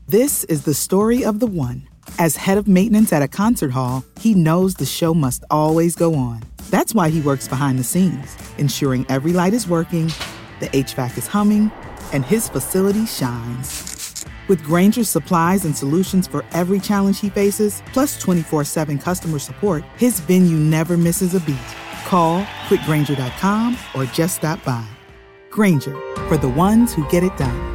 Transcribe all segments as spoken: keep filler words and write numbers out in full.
This is the story of the one. As head of maintenance at a concert hall, he knows the show must always go on. That's why he works behind the scenes, ensuring every light is working, the H V A C is humming, and his facility shines. With Grainger's supplies and solutions for every challenge he faces, plus twenty-four seven customer support, his venue never misses a beat. Call quick grainger dot com or just stop by. Grainger, for the ones who get it done.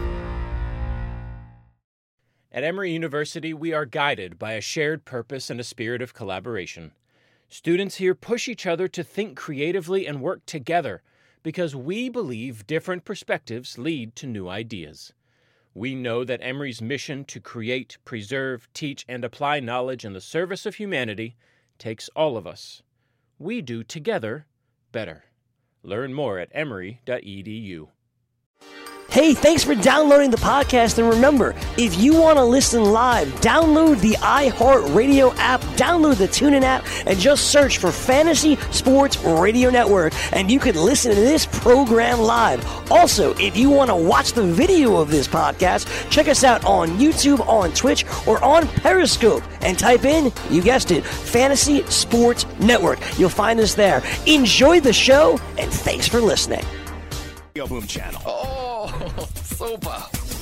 At Emory University, we are guided by a shared purpose and a spirit of collaboration. Students here push each other to think creatively and work together because we believe different perspectives lead to new ideas. We know that Emory's mission to create, preserve, teach, and apply knowledge in the service of humanity takes all of us. We do together better. Learn more at emory dot e d u. Hey, thanks for downloading the podcast, and remember, if you want to listen live, download the iHeartRadio app, download the TuneIn app, and just search for Fantasy Sports Radio Network, and you can listen to this program live. Also, if you want to watch the video of this podcast, check us out on YouTube, on Twitch, or on Periscope, and type in, you guessed it, Fantasy Sports Network. You'll find us there. Enjoy the show, and thanks for listening. Boom channel. Oh, super.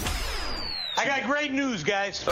I got great news, guys.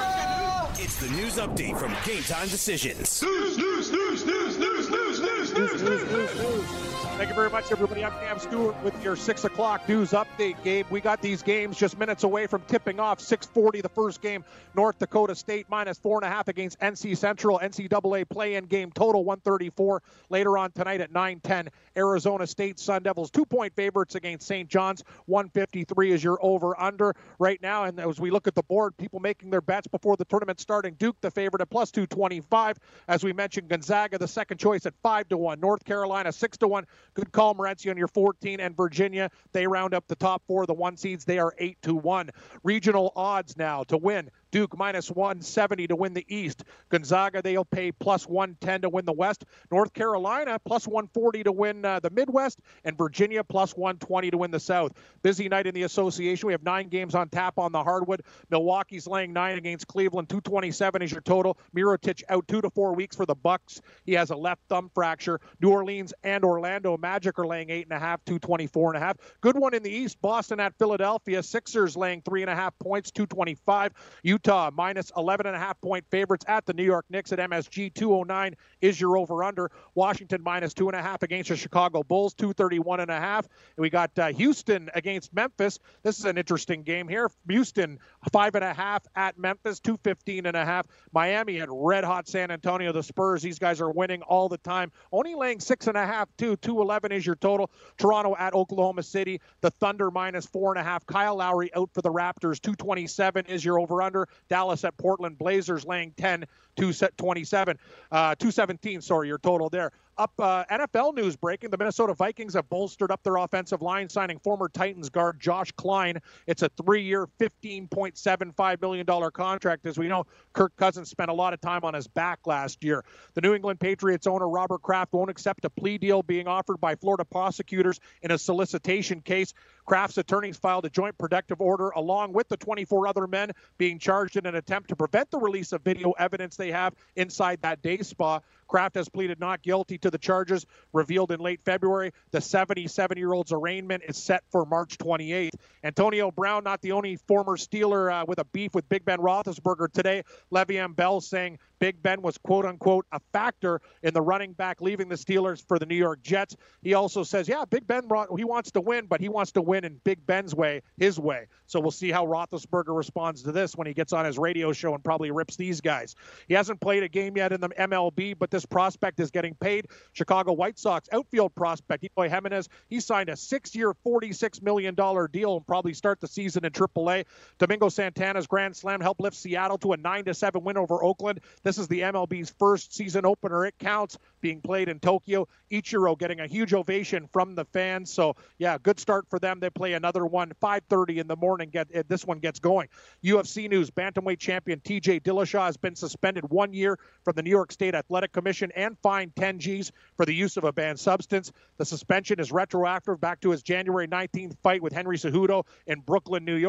Oh. It's the news update from Game Time Decisions. News, news, news, news, news, news, news, news, news, news, news. Thank you very much, everybody. I'm Cam Stewart with your six o'clock news update, Gabe. We got these games just minutes away from tipping off. six forty, the first game, North Dakota State minus four and a half against N C Central. N C double A play-in game total one thirty-four. Later on tonight at nine ten, Arizona State Sun Devils two-point favorites against Saint John's. one fifty-three is your over-under right now. And as we look at the board, people making their bets before the tournament starting. Duke, the favorite at plus two twenty-five. As we mentioned, Gonzaga, the second choice at five to one. North Carolina, six to one. Good call, Morency, on your fourteen. And Virginia, they round up the top four. The one seeds, they are eight to one. Regional odds now to win. Duke minus one seventy to win the East. Gonzaga, they'll pay plus one ten to win the West. North Carolina, plus one forty to win uh, the Midwest. And Virginia, plus one twenty to win the South. Busy night in the association. We have nine games on tap on the hardwood. Milwaukee's laying nine against Cleveland. two twenty-seven is your total. Mirotic out two to four weeks for the Bucks. He has a left thumb fracture. New Orleans and Orlando Magic are laying eight and a half, two twenty-four and a half. Good one in the East. Boston at Philadelphia. Sixers laying three and a half points, two twenty-five. Utah minus eleven and a half point favorites at the New York Knicks at M S G. two oh nine is your over-under. Washington minus two and a half against the Chicago Bulls, two thirty-one and a half. And we got uh, Houston against Memphis. This is an interesting game here. Houston five and a half at Memphis, two fifteen and a half. Miami at red hot San Antonio. The Spurs, these guys are winning all the time. Only laying six and a half too. two eleven is your total. Toronto at Oklahoma City. The Thunder minus four and a half. Kyle Lowry out for the Raptors. two twenty-seven is your over-under. Dallas at Portland. Blazers laying ten, two twenty-seven, uh, two seventeen, sorry, your total there. Up uh, N F L news breaking. The Minnesota Vikings have bolstered up their offensive line, signing former Titans guard Josh Klein. It's a three-year, fifteen point seven five million dollars contract. As we know, Kirk Cousins spent a lot of time on his back last year. The New England Patriots owner Robert Kraft won't accept a plea deal being offered by Florida prosecutors in a solicitation case. Kraft's attorneys filed a joint protective order along with the twenty-four other men being charged in an attempt to prevent the release of video evidence they have inside that day spa. Kraft has pleaded not guilty to the charges revealed in late February. The seventy-seven-year-old's arraignment is set for March twenty-eighth. Antonio Brown, not the only former Steeler uh, with a beef with Big Ben Roethlisberger today. Le'Veon Bell saying Big Ben was, quote-unquote, a factor in the running back leaving the Steelers for the New York Jets. He also says, yeah, Big Ben, he wants to win, but he wants to win in Big Ben's way, his way. So we'll see how Roethlisberger responds to this when he gets on his radio show and probably rips these guys. He hasn't played a game yet in the M L B, but this prospect is getting paid. Chicago White Sox outfield prospect Eloy Jimenez, he signed a six-year, forty-six million dollars deal and probably start the season in triple A. Domingo Santana's grand slam helped lift Seattle to a nine to seven win over Oakland. This is the M L B's first season opener. It counts, being played in Tokyo. Ichiro getting a huge ovation from the fans. So, yeah, good start for them. They play another one, five thirty in the morning. Get This one gets going. U F C news, bantamweight champion T J Dillashaw has been suspended one year from the New York State Athletic Commission and fined ten G's for the use of a banned substance. The suspension is retroactive back to his January nineteenth fight with Henry Cejudo in Brooklyn, New York.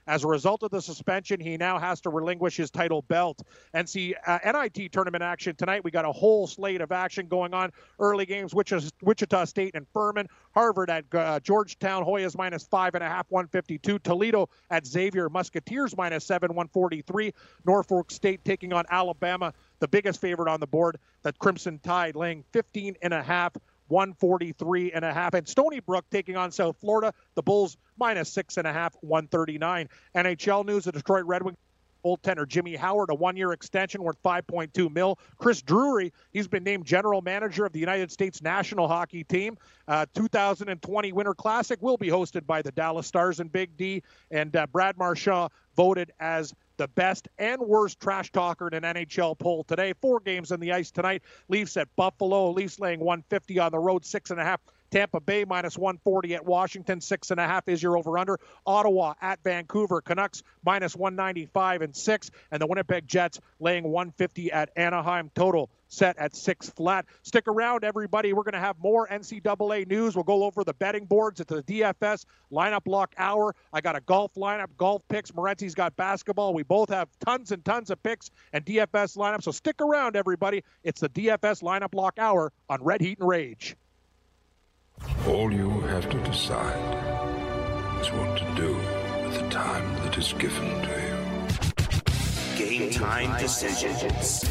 As a result of the suspension, he now has to relinquish his title belt. N C uh, N I T tournament action tonight. We got a whole slate of action going on. Early games, Wichita, Wichita State and Furman. Harvard at uh, Georgetown. Hoyas minus five and a half, one fifty-two. Toledo at Xavier. Musketeers minus seven, one forty-three. Norfolk State taking on Alabama. The biggest favorite on the board, the Crimson Tide, laying fifteen and a half, one forty-three and a half. And Stony Brook taking on South Florida. The Bulls minus six and a half, one thirty-nine. N H L news: the Detroit Red Wings goaltender Jimmy Howard, a one-year extension worth five point two mil. Chris Drury, he's been named general manager of the United States national hockey team. Uh, two thousand twenty Winter Classic will be hosted by the Dallas Stars and Big D. And uh, Brad Marchand voted as the best and worst trash talker in an N H L poll today. Four games on the ice tonight. Leafs at Buffalo. Leafs laying one fifty on the road, six and a half. Tampa Bay minus one forty at Washington, six and a half is your over-under. Ottawa at Vancouver. Canucks minus one ninety-five and six. And the Winnipeg Jets laying one fifty at Anaheim. Total set at six flat. Stick around, everybody. We're going to have more N C double A news. We'll go over the betting boards at the D F S lineup lock hour. I got a golf lineup, golf picks. Morenzi's got basketball. We both have tons and tons of picks and D F S lineups. So stick around, everybody. It's the D F S lineup lock hour on Red Heat and Rage. All you have to decide is what to do with the time that is given to you. Game time decisions.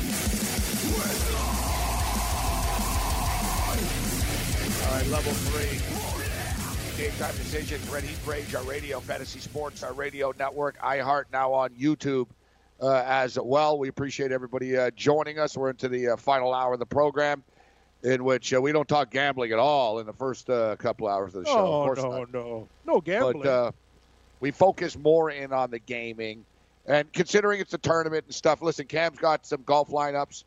All right, level three. Game time decisions. Red Heat Rage, our radio, Fantasy Sports, our radio network, iHeart, now on YouTube uh, as well. We appreciate everybody uh, joining us. We're into the uh, final hour of the program, in which uh, we don't talk gambling at all in the first uh, couple hours of the show. Oh, of course no, not. no. No gambling. But uh, we focus more in on the gaming. And considering it's a tournament and stuff, listen, Cam's got some golf lineups.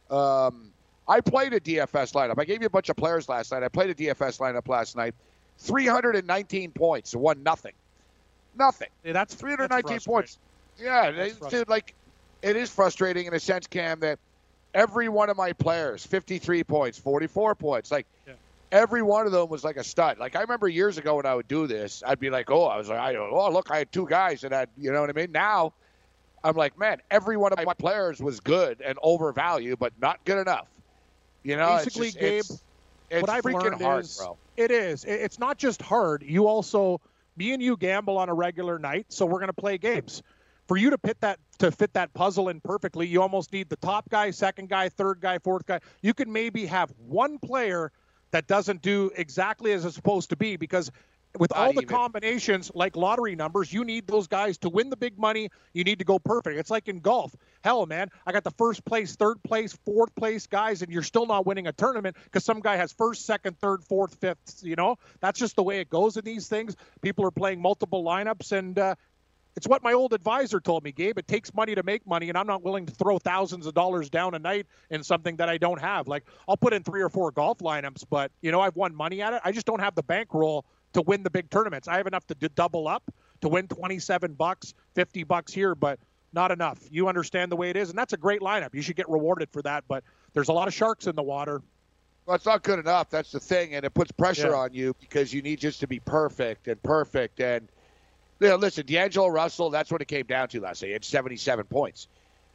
Um, I played a D F S lineup. I gave you a bunch of players last night. I played a D F S lineup last night. three hundred nineteen points, won nothing. Nothing. Yeah, that's three hundred nineteen points. Yeah, they, dude, like, it is frustrating in a sense, Cam, that every one of my players, fifty-three points, forty-four points, like, yeah. Every one of them was like a stud. Like, I remember years ago when I would do this, I'd be like, oh, I was like, I, oh, look, I had two guys that had, you know what I mean? Now, I'm like, man, every one of my players was good and overvalued, but not good enough. You know, basically, it's just, Gabe, it's, it's what I've freaking learned hard, is, bro. It is. It's not just hard. You also, me and you gamble on a regular night, so we're going to play games. For you to fit that to fit that puzzle in perfectly, you almost need the top guy, second guy, third guy, fourth guy. You can maybe have one player that doesn't do exactly as it's supposed to be, because with Not all the even. combinations, like lottery numbers, you need those guys to win the big money. You need to go perfect. It's like in golf. Hell, man, I got the first place, third place, fourth place guys, and you're still not winning a tournament because some guy has first, second, third, fourth, fifth. You know, that's just the way it goes in these things. People are playing multiple lineups, and uh, it's what my old advisor told me, Gabe. It takes money to make money, and I'm not willing to throw thousands of dollars down a night in something that I don't have. Like, I'll put in three or four golf lineups, but, you know, I've won money at it. I just don't have the bankroll to win the big tournaments. I have enough to d- double up, to win twenty-seven bucks, fifty bucks here, but not enough. You understand the way it is, and that's a great lineup. You should get rewarded for that, but there's a lot of sharks in the water. Well, it's not good enough. That's the thing, and it puts pressure Yeah. on you because you need just to be perfect and perfect. And, you know, listen, D'Angelo Russell, that's what it came down to last night. He had seventy-seven points.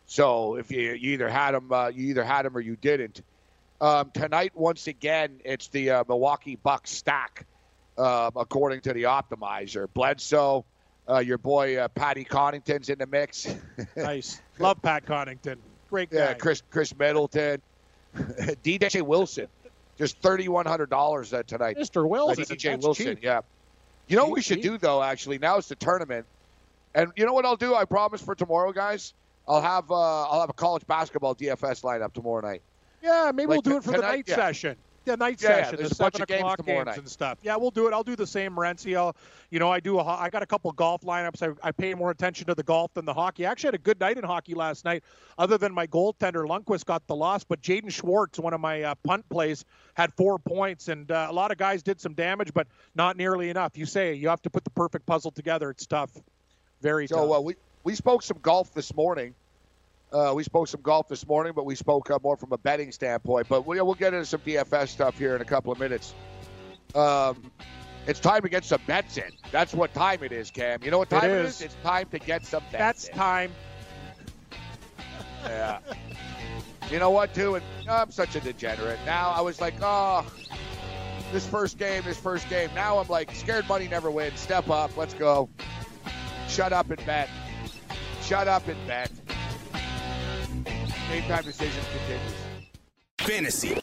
So if you, you either had him, uh, you either had him or you didn't. Um, tonight, once again, it's the uh, Milwaukee Bucks stack, uh, according to the optimizer. Bledsoe, uh, your boy uh, Patty Connaughton's in the mix. Nice. Love Pat Connaughton. Great guy. Yeah, Chris Chris Middleton, D J Wilson, just thirty-one hundred dollars uh, tonight. Mister Wilson. Uh, D J That's Wilson, cheap. yeah. You know what we Cheap, should cheap. do, though, actually? Now it's the tournament. And you know what I'll do? I promise for tomorrow, guys? I'll have uh, I'll have a college basketball D F S lineup tomorrow night. Yeah, maybe Like we'll do it for the tonight, night yeah. session. The night Yeah, yeah, session, there's the a bunch seven of games o'clock tomorrow games night. and stuff. Yeah, we'll do it. I'll do the same, Morenzi. I'll, you know, I do a, ho- I got a couple golf lineups. I, I pay more attention to the golf than the hockey. I actually had a good night in hockey last night, other than my goaltender Lundqvist got the loss. But Jaden Schwartz, one of my uh, punt plays, had four points, and uh, a lot of guys did some damage, but not nearly enough. You say you have to put the perfect puzzle together. It's tough, very tough. So uh, we we spoke some golf this morning. Uh, we spoke some golf this morning, but we spoke uh, more from a betting standpoint. But we, we'll get into some D F S stuff here in a couple of minutes. Um, It's time to get some bets in. That's what time it is, Cam. You know what time it is? It is? It's time to get some bets That's in. time. Yeah. You know what, too? And I'm such a degenerate. Now I was like, oh, this first game, this first game. Now I'm like, scared money never wins. Step up. Let's go. Shut up and bet. Shut up and bet. Game time decisions continues. Fantasy.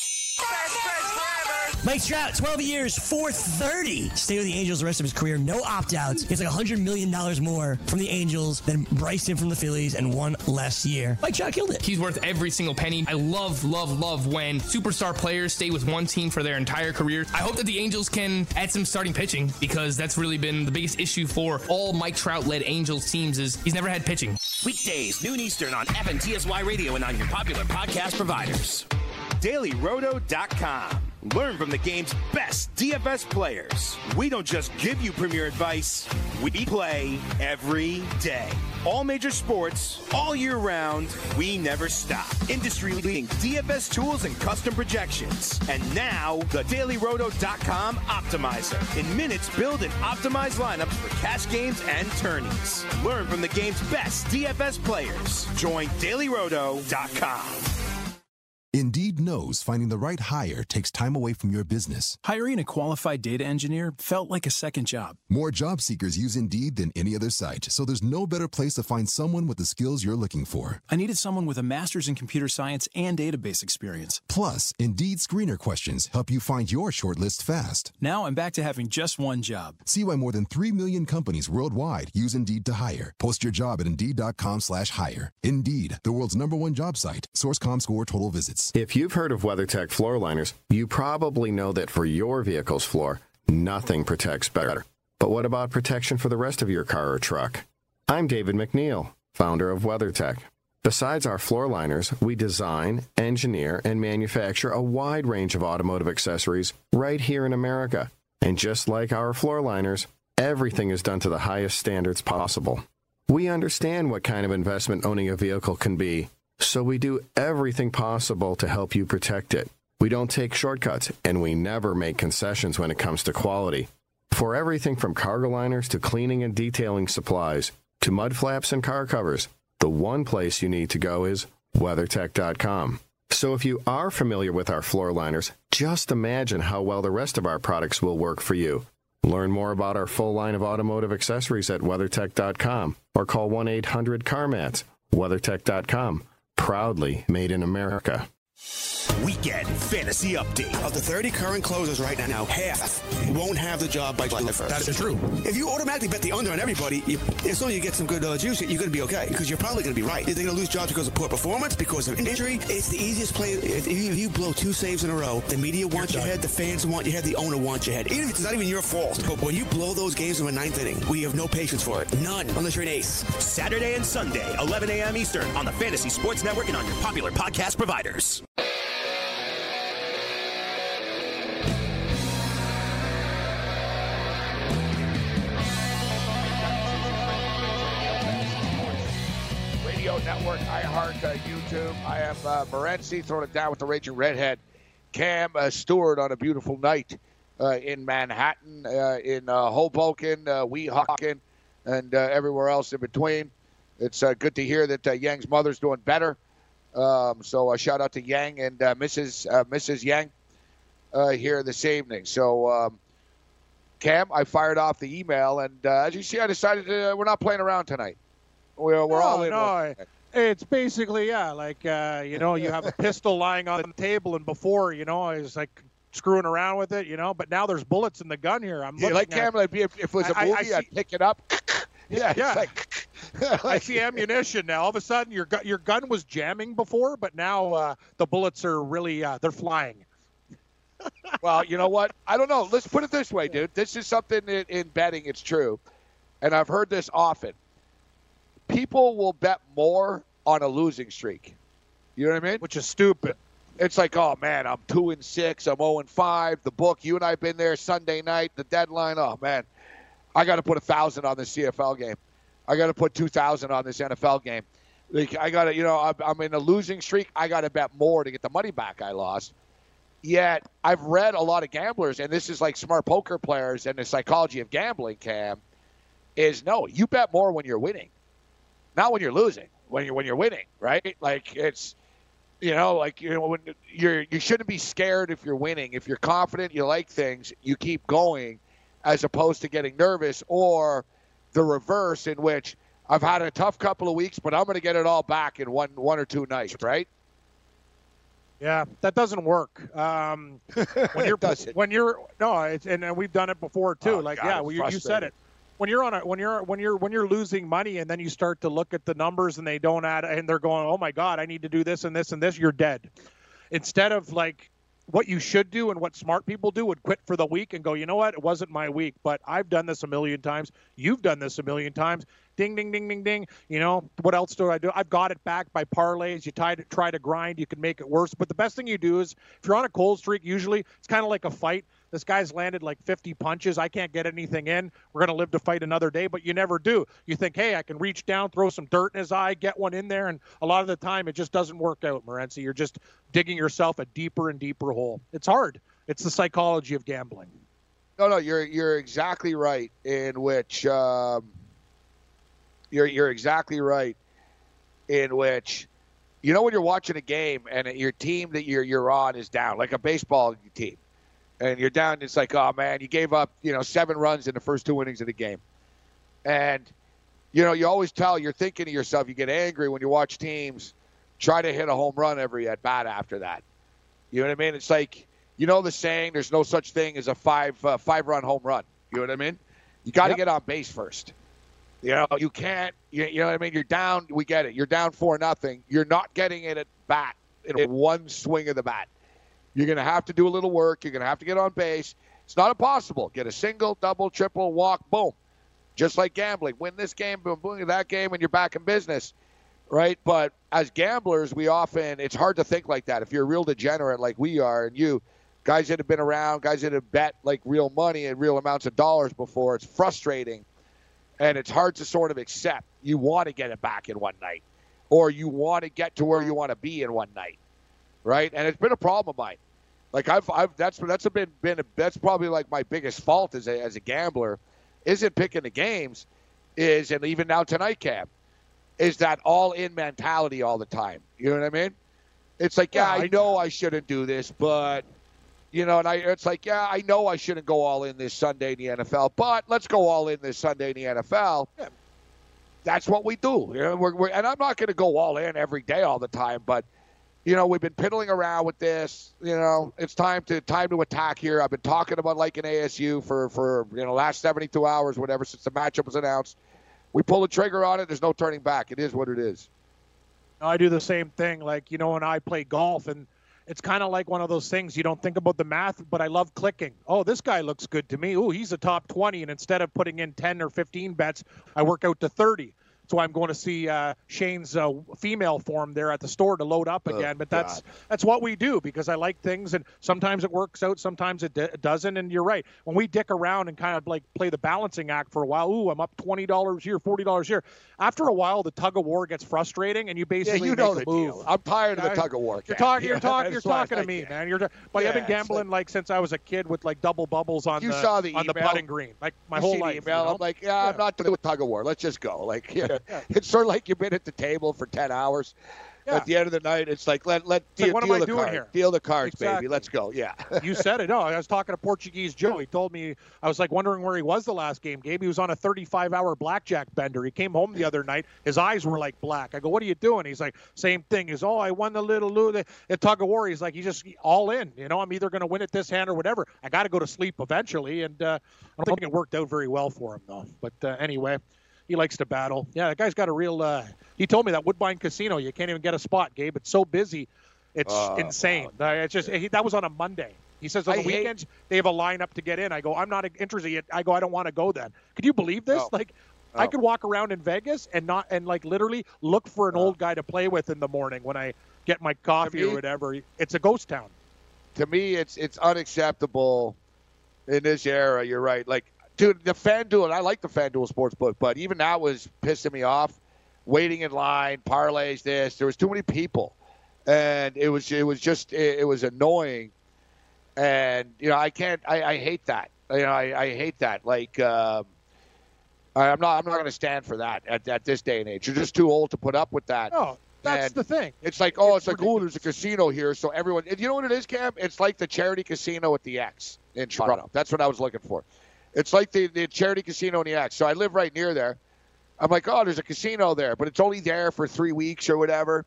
Mike Trout, twelve years, four thirty. Stay with the Angels the rest of his career. No opt-outs. Gets like one hundred million dollars more from the Angels than Bryson from the Phillies and one less year. Mike Trout killed it. He's worth every single penny. I love, love, love when superstar players stay with one team for their entire career. I hope that the Angels can add some starting pitching because that's really been the biggest issue for all Mike Trout-led Angels teams is he's never had pitching. Weekdays, noon Eastern on F N T S Y Radio and on your popular podcast providers. Daily Roto dot com. Learn from the game's best D F S players. We don't just give you premier advice, we play every day. All major sports, all year round, we never stop. Industry-leading D F S tools and custom projections. And now, the Daily Roto dot com Optimizer. In minutes, build and optimize lineups for cash games and tourneys. Learn from the game's best D F S players. Join Daily Roto dot com. Indeed knows finding the right hire takes time away from your business. Hiring a qualified data engineer felt like a second job. More job seekers use Indeed than any other site, so there's no better place to find someone with the skills you're looking for. I needed someone with a master's in computer science and database experience. Plus, Indeed screener questions help you find your shortlist fast. Now I'm back to having just one job. See why more than three million companies worldwide use Indeed to hire. Post your job at Indeed.com slash hire. Indeed, the world's number one job site. Source.com score total visits. If you've heard of WeatherTech floor liners, you probably know that for your vehicle's floor, nothing protects better. But what about protection for the rest of your car or truck? I'm David McNeil, founder of WeatherTech. Besides our floor liners, we design, engineer, and manufacture a wide range of automotive accessories right here in America. And just like our floor liners, everything is done to the highest standards possible. We understand what kind of investment owning a vehicle can be, so we do everything possible to help you protect it. We don't take shortcuts, and we never make concessions when it comes to quality. For everything from cargo liners to cleaning and detailing supplies to mud flaps and car covers, the one place you need to go is WeatherTech dot com. So if you are familiar with our floor liners, just imagine how well the rest of our products will work for you. Learn more about our full line of automotive accessories at WeatherTech dot com or call one eight hundred CarMats. WeatherTech dot com. Proudly made in America. Weekend Fantasy Update. Of the thirty current closers right now, half won't have the job by July first. That is true. If you automatically bet the under on everybody, you, as long as you get some good uh, juice, you're going to be okay because you're probably going to be right. They're going to lose jobs because of poor performance, because of injury. It's the easiest play. If you, if you blow two saves in a row, the media wants your head, the fans want your head, the owner wants your head. Even if it's not even your fault. But when you blow those games in the ninth inning, we have no patience for it. None, unless you're an ace. Saturday and Sunday, eleven a.m. Eastern on the Fantasy Sports Network and on your popular podcast providers. Network, iHeart, uh, YouTube. I am uh, Morency throwing it down with the Raging Redhead. Cam uh, Stewart on a beautiful night uh, in Manhattan, uh, in uh, Hoboken, uh, Weehawken, and uh, everywhere else in between. It's uh, good to hear that uh, Yang's mother's doing better. Um, so a uh, shout out to Yang and uh, Missus Uh, Missus Yang uh, here this evening. So, um, Cam, I fired off the email, and uh, as you see, I decided to, uh, we're not playing around tonight. We're, we're no, all in. No, it's basically, yeah, like, uh, you know, you have a pistol lying on the table, and before, you know, I was like screwing around with it, you know, but now there's bullets in the gun here. I'm yeah, like Cam, like, if, if it was a movie, I, I see, I'd pick it up. yeah, yeah. Like, I see ammunition now. All of a sudden, your gu- your gun was jamming before, but now uh, the bullets are really, uh, they're flying. Well, you know what? I don't know. Let's put it this way, dude. This is something in, in betting, it's true, and I've heard this often. People will bet more on a losing streak. You know what I mean? Which is stupid. It's like, oh, man, I'm two and six. I'm oh and five. The book, you and I have been there Sunday night, the deadline. Oh, man, I got to put one thousand on this C F L game. I got to put two thousand on this N F L game. Like, I got to, you know, I'm in a losing streak. I got to bet more to get the money back I lost. Yet I've read a lot of gamblers, and this is like smart poker players and the psychology of gambling, Cam, is no, you bet more when you're winning, not when you're losing. When you're when you're winning, right? Like it's, you know, like you know when you're you shouldn't be scared if you're winning. If you're confident, you like things, you keep going, as opposed to getting nervous or the reverse, in which I've had a tough couple of weeks, but I'm going to get it all back in one one or two nights, right? Yeah, that doesn't work. Um, when you're when you're no, it's, and, and we've done it before too. Oh, like God, yeah, well, you, you said it. When you're on a when you're when you're when you're losing money and then you start to look at the numbers and they don't add and they're going, oh my God, I need to do this and this and this. You're dead. Instead of like what you should do and what smart people do would quit for the week and go, you know what, it wasn't my week, but I've done this a million times. You've done this a million times. Ding, ding, ding, ding, ding. You know, what else do I do? I've got it back by parlays. You try to, try to grind. You can make it worse. But the best thing you do is if you're on a cold streak, usually it's kind of like a fight. This guy's landed like fifty punches. I can't get anything in. We're going to live to fight another day, but you never do. You think, hey, I can reach down, throw some dirt in his eye, get one in there, and a lot of the time it just doesn't work out, Morency. You're just digging yourself a deeper and deeper hole. It's hard. It's the psychology of gambling. No, no, you're you're exactly right. In which um, you're you're exactly right. In which, you know, when you're watching a game and your team that you're you're on is down, like a baseball team. And you're down, it's like, oh, man, you gave up, you know, seven runs in the first two innings of the game. And, you know, you always tell, you're thinking to yourself, you get angry when you watch teams try to hit a home run every at-bat after that. You know what I mean? It's like, you know the saying, there's no such thing as a five, uh, five-run home run. You know what I mean? You got to yep. get on base first. You know, you can't, you, you know what I mean? You're down, we get it. You're down four nothing. You're not getting it at bat in one swing of the bat. You're going to have to do a little work. You're going to have to get on base. It's not impossible. Get a single, double, triple, walk, boom. Just like gambling. Win this game, boom, boom, that game, and you're back in business, right? But as gamblers, we often, it's hard to think like that. If you're a real degenerate like we are, and you, guys that have been around, guys that have bet like real money and real amounts of dollars before, it's frustrating, and it's hard to sort of accept. You want to get it back in one night, or you want to get to where you want to be in one night, right? And it's been a problem of mine. Like I've, I've that's that's been been a, that's probably like my biggest fault as a as a gambler, isn't picking the games, is and even now tonight, Cam, is that all in mentality all the time. You know what I mean? It's like yeah, yeah I know I shouldn't do this, but you know, and I it's like yeah, I know I shouldn't go all in this Sunday in the N F L, but let's go all in this Sunday in the N F L. Yeah. That's what we do. You know, we're, we're and I'm not going to go all in every day all the time, but. You know, we've been piddling around with this. You know, it's time to time to attack here. I've been talking about like an A S U for, for you know, last seventy-two hours, whatever, since the matchup was announced. We pull the trigger on it. There's no turning back. It is what it is. I do the same thing. Like, you know, when I play golf, and it's kind of like one of those things. You don't think about the math, but I love clicking. Oh, this guy looks good to me. Ooh, he's a top twenty. And instead of putting in ten or fifteen bets, I work out to thirty. That's why I'm going to see uh, Shane's uh, female form there at the store to load up again. Oh, but that's God. that's what we do because I like things, and sometimes it works out, sometimes it, d- it doesn't. And you're right. When we dick around and kind of like play the balancing act for a while, ooh, I'm up twenty dollars here, forty dollars here. After a while, the tug of war gets frustrating, and you basically yeah, you know make the a move. Deal. I'm tired of the tug of war. You're talking. You're talking. You're talk, talking to me, man. You're. But yeah, I've been gambling like, like since I was a kid with like double bubbles on you the, saw the on email. the putting green, like my you whole see life. The email. You know? I'm like, yeah, yeah, I'm not doing tug of war. Let's just go. Like, yeah, yeah. It's sort of like you've been at the table for ten hours. Yeah. At the end of the night, it's like, let let deal, like, what deal am I the doing card. Here? Deal the cards, exactly. baby. Let's go. Yeah. You said it. No, I was talking to Portuguese Joe. He told me, I was like wondering where he was the last game, Gabe. He was on a thirty-five hour blackjack bender. He came home the other night. His eyes were like black. I go, what are you doing? He's like, same thing. He's, oh, I won the little loo. The, the tug of war. He's like, he's just all in. You know, I'm either going to win it this hand or whatever. I got to go to sleep eventually. And uh, I don't think it worked out very well for him, though. But uh, anyway. He likes to battle. Yeah, that guy's got a real uh, – he told me that Woodbine Casino, you can't even get a spot, Gabe. It's so busy. It's uh, insane. Wow. Uh, it's just he, that was on a Monday. He says on the I weekends hate... they have a lineup to get in. I go, I'm not interested. I go, I don't want to go then. Could you believe this? No. Like no. I could walk around in Vegas and not and like literally look for an no. old guy to play with in the morning when I get my coffee me, or whatever. It's a ghost town. To me, it's it's unacceptable in this era. You're right. Like, dude, the FanDuel, and I like the FanDuel Sportsbook, but even that was pissing me off. Waiting in line, parlays, this. There was too many people. And it was it was just, it, it was annoying. And, you know, I can't, I, I hate that. You know, I, I hate that. Like, um, I'm not, I'm not going to stand for that at, at this day and age. You're just too old to put up with that. No, that's and the thing. It's like, oh, it's, it's like, oh, there's a casino here. So everyone, you know what it is, Cam? It's like the charity casino at the X in Toronto. That's what I was looking for. It's like the, the charity casino in the X. So I live right near there. I'm like, oh, there's a casino there, but it's only there for three weeks or whatever.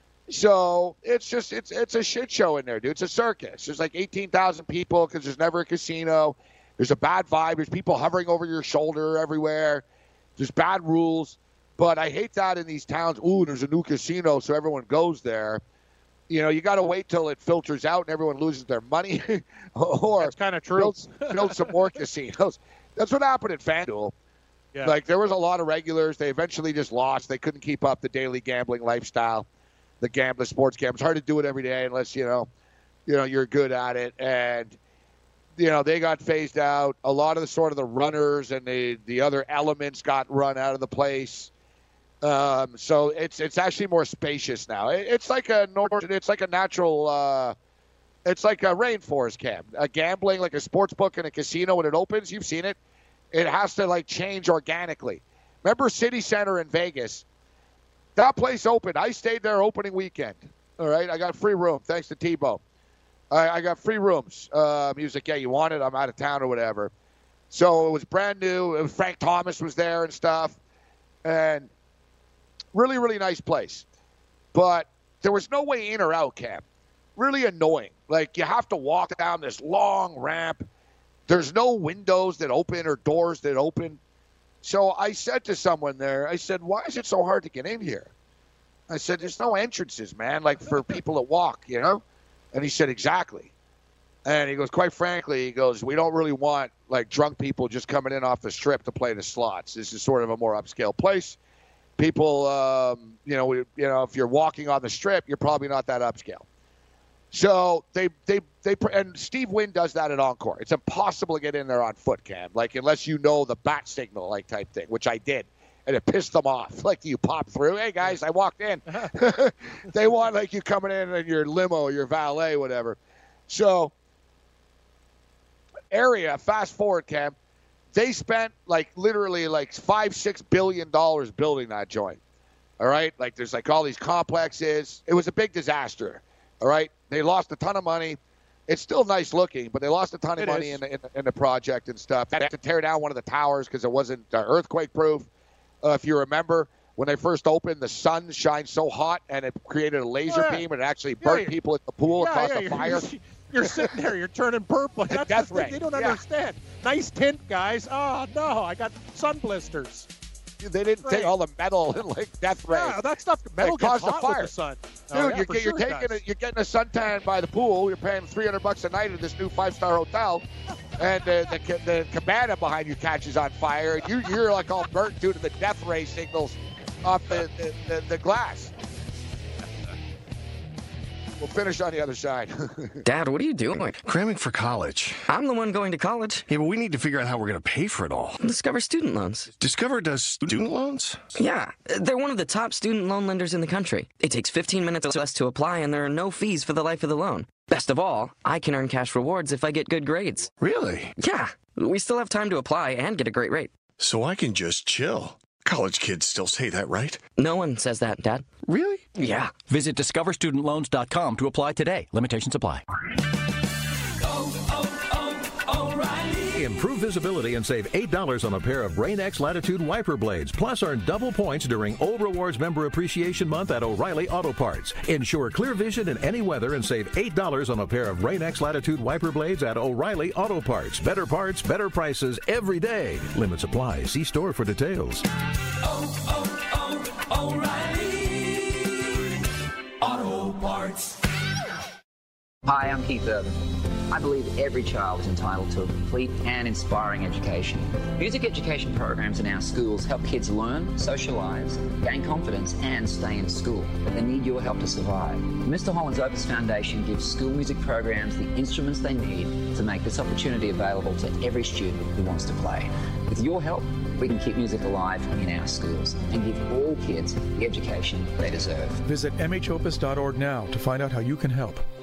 So it's just, it's it's a shit show in there, dude. It's a circus. There's like eighteen thousand people because there's never a casino. There's a bad vibe. There's people hovering over your shoulder everywhere. There's bad rules. But I hate that in these towns. Ooh, there's a new casino, so everyone goes there. You know, you got to wait till it filters out and everyone loses their money. Or that's kind of true. Build, build some more casinos. That's what happened at FanDuel. Yeah. Like, there was a lot of regulars. They eventually just lost. They couldn't keep up the daily gambling lifestyle, the gambling, sports gambling. It's hard to do it every day unless, you know, you know, you're good at it. And, you know, they got phased out. A lot of the sort of the runners and the, the other elements got run out of the place. Um, so it's it's actually more spacious now. It, it's like a it's like a natural. Uh, it's like a rainforest camp. A gambling like a sports book and a casino when it opens. You've seen it. It has to like change organically. Remember City Center in Vegas? That place opened. I stayed there opening weekend. All right, I got free room thanks to Tebow. I, I got free rooms. Um, he was like, "Yeah, you want it? I'm out of town or whatever." So it was brand new. It was, Frank Thomas was there and stuff, and really, really nice place. But there was no way in or out, Cam. Really annoying. Like, you have to walk down this long ramp. There's no windows that open or doors that open. So I said to someone there, I said, why is it so hard to get in here? I said, there's no entrances, man, like for people that walk, you know? And he said, exactly. And he goes, quite frankly, he goes, we don't really want, like, drunk people just coming in off the strip to play the slots. This is sort of a more upscale place. People, um, you know, you know, if you're walking on the strip, you're probably not that upscale. So they, they, they, and Steve Wynn does that at Encore. It's impossible to get in there on foot, Cam. Like, unless you know the bat signal, like type thing, which I did, and it pissed them off. Like, you pop through. Hey guys, I walked in. They want like you coming in in your limo, your valet, whatever. So, area. Fast forward, Cam. They spent like literally like five, six billion dollars building that joint. All right, like there's like all these complexes. It was a big disaster. All right, they lost a ton of money. It's still nice looking, but they lost a ton of it money is. in the, in, the, in the project and stuff. They had to tear down one of the towers because it wasn't uh, earthquake proof. Uh, if you remember, when they first opened, the sun shined so hot and it created a laser oh, yeah. beam and it actually Yeah, burnt yeah. people at the pool Yeah, and caused yeah, a you're- fire. You're, you're sitting there, you're turning purple. That's death the thing ray. they don't Yeah. understand. Nice tint, guys. Oh, no, I got sun blisters. They didn't take all the metal and like death rays. Yeah, that stuff, metal It gets caused a hot fire. with the sun. Dude, Oh, yeah, you're, for get- you're sure it taking does. a, you're getting a suntan by the pool. You're paying three hundred bucks a night at this new five-star hotel, and uh, the ca- the cabana behind you catches on fire, and you, you're like all burnt due to the death ray signals off the, the, the, the glass. We'll finish on the other side. Dad, what are you doing? Cramming for college. I'm the one going to college. Yeah, but we need to figure out how we're going to pay for it all. Discover Student Loans. Discover does student loans? Yeah, they're one of the top student loan lenders in the country. It takes fifteen minutes or less to apply, and there are no fees for the life of the loan. Best of all, I can earn cash rewards if I get good grades. Really? Yeah, we still have time to apply and get a great rate. So I can just chill. College kids still say that, right? No one says that, Dad. Really? Yeah. Visit discover student loans dot com to apply today. Limitations apply. Improve visibility and save eight dollars on a pair of Rain-X Latitude wiper blades. Plus, earn double points during Old Rewards Member Appreciation Month at O'Reilly Auto Parts. Ensure clear vision in any weather and save eight dollars on a pair of Rain-X Latitude wiper blades at O'Reilly Auto Parts. Better parts, better prices every day. Limits apply. See store for details. Oh, oh, oh, O'Reilly Auto Parts. Hi, I'm Keith Urban. I believe every child is entitled to a complete and inspiring education. Music education programs in our schools help kids learn, socialise, gain confidence and stay in school. But they need your help to survive. The Mister Holland's Opus Foundation gives school music programs the instruments they need to make this opportunity available to every student who wants to play. With your help, we can keep music alive in our schools and give all kids the education they deserve. Visit m h opus dot org now to find out how you can help.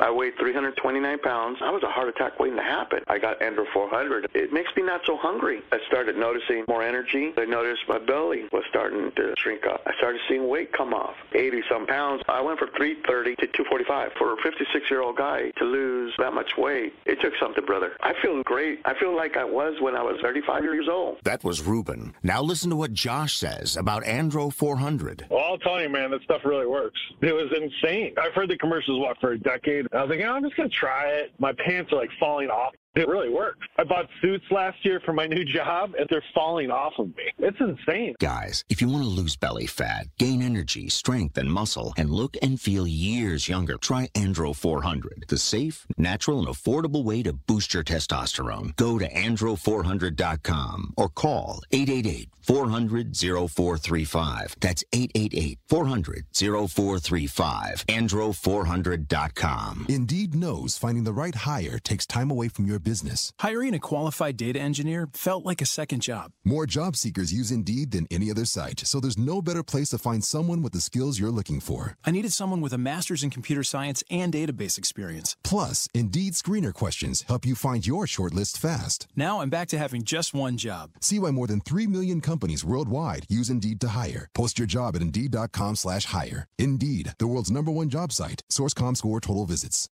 I weighed three hundred twenty-nine pounds. I was a heart attack waiting to happen. I got Andro four hundred. It makes me not so hungry. I started noticing more energy. I noticed my belly was starting to shrink up. I started seeing weight come off, eighty-some pounds. I went from three thirty to two forty-five. For a fifty-six-year-old guy to lose that much weight, it took something, brother. I feel great. I feel like I was when I was thirty-five years old. That was Ruben. Now listen to what Josh says about Andro four hundred. Well, I'll tell you, man, that stuff really works. It was insane. I've heard the commercials, what, for a decade. I was like, oh, I'm just going to try it. My pants are, like, falling off. It really works. I bought suits last year for my new job, and they're falling off of me. It's insane. Guys, if you want to lose belly fat, gain energy, strength, and muscle, and look and feel years younger, try Andro four hundred, the safe, natural, and affordable way to boost your testosterone. Go to andro four hundred dot com or call eight eight eight, four hundred, oh four three five. That's eight eight eight, four hundred, oh four three five. andro four hundred dot com. Indeed knows finding the right hire takes time away from your business. Hiring a qualified data engineer felt like a second job. More job seekers use Indeed than any other site, so there's no better place to find someone with the skills you're looking for. I needed someone with a master's in computer science and database experience. Plus, Indeed screener questions help you find your shortlist fast. Now I'm back to having just one job. See why more than three million companies worldwide use Indeed to hire. Post your job at Indeed.com slash hire. Indeed, the world's number one job site. Source dot com score total visits.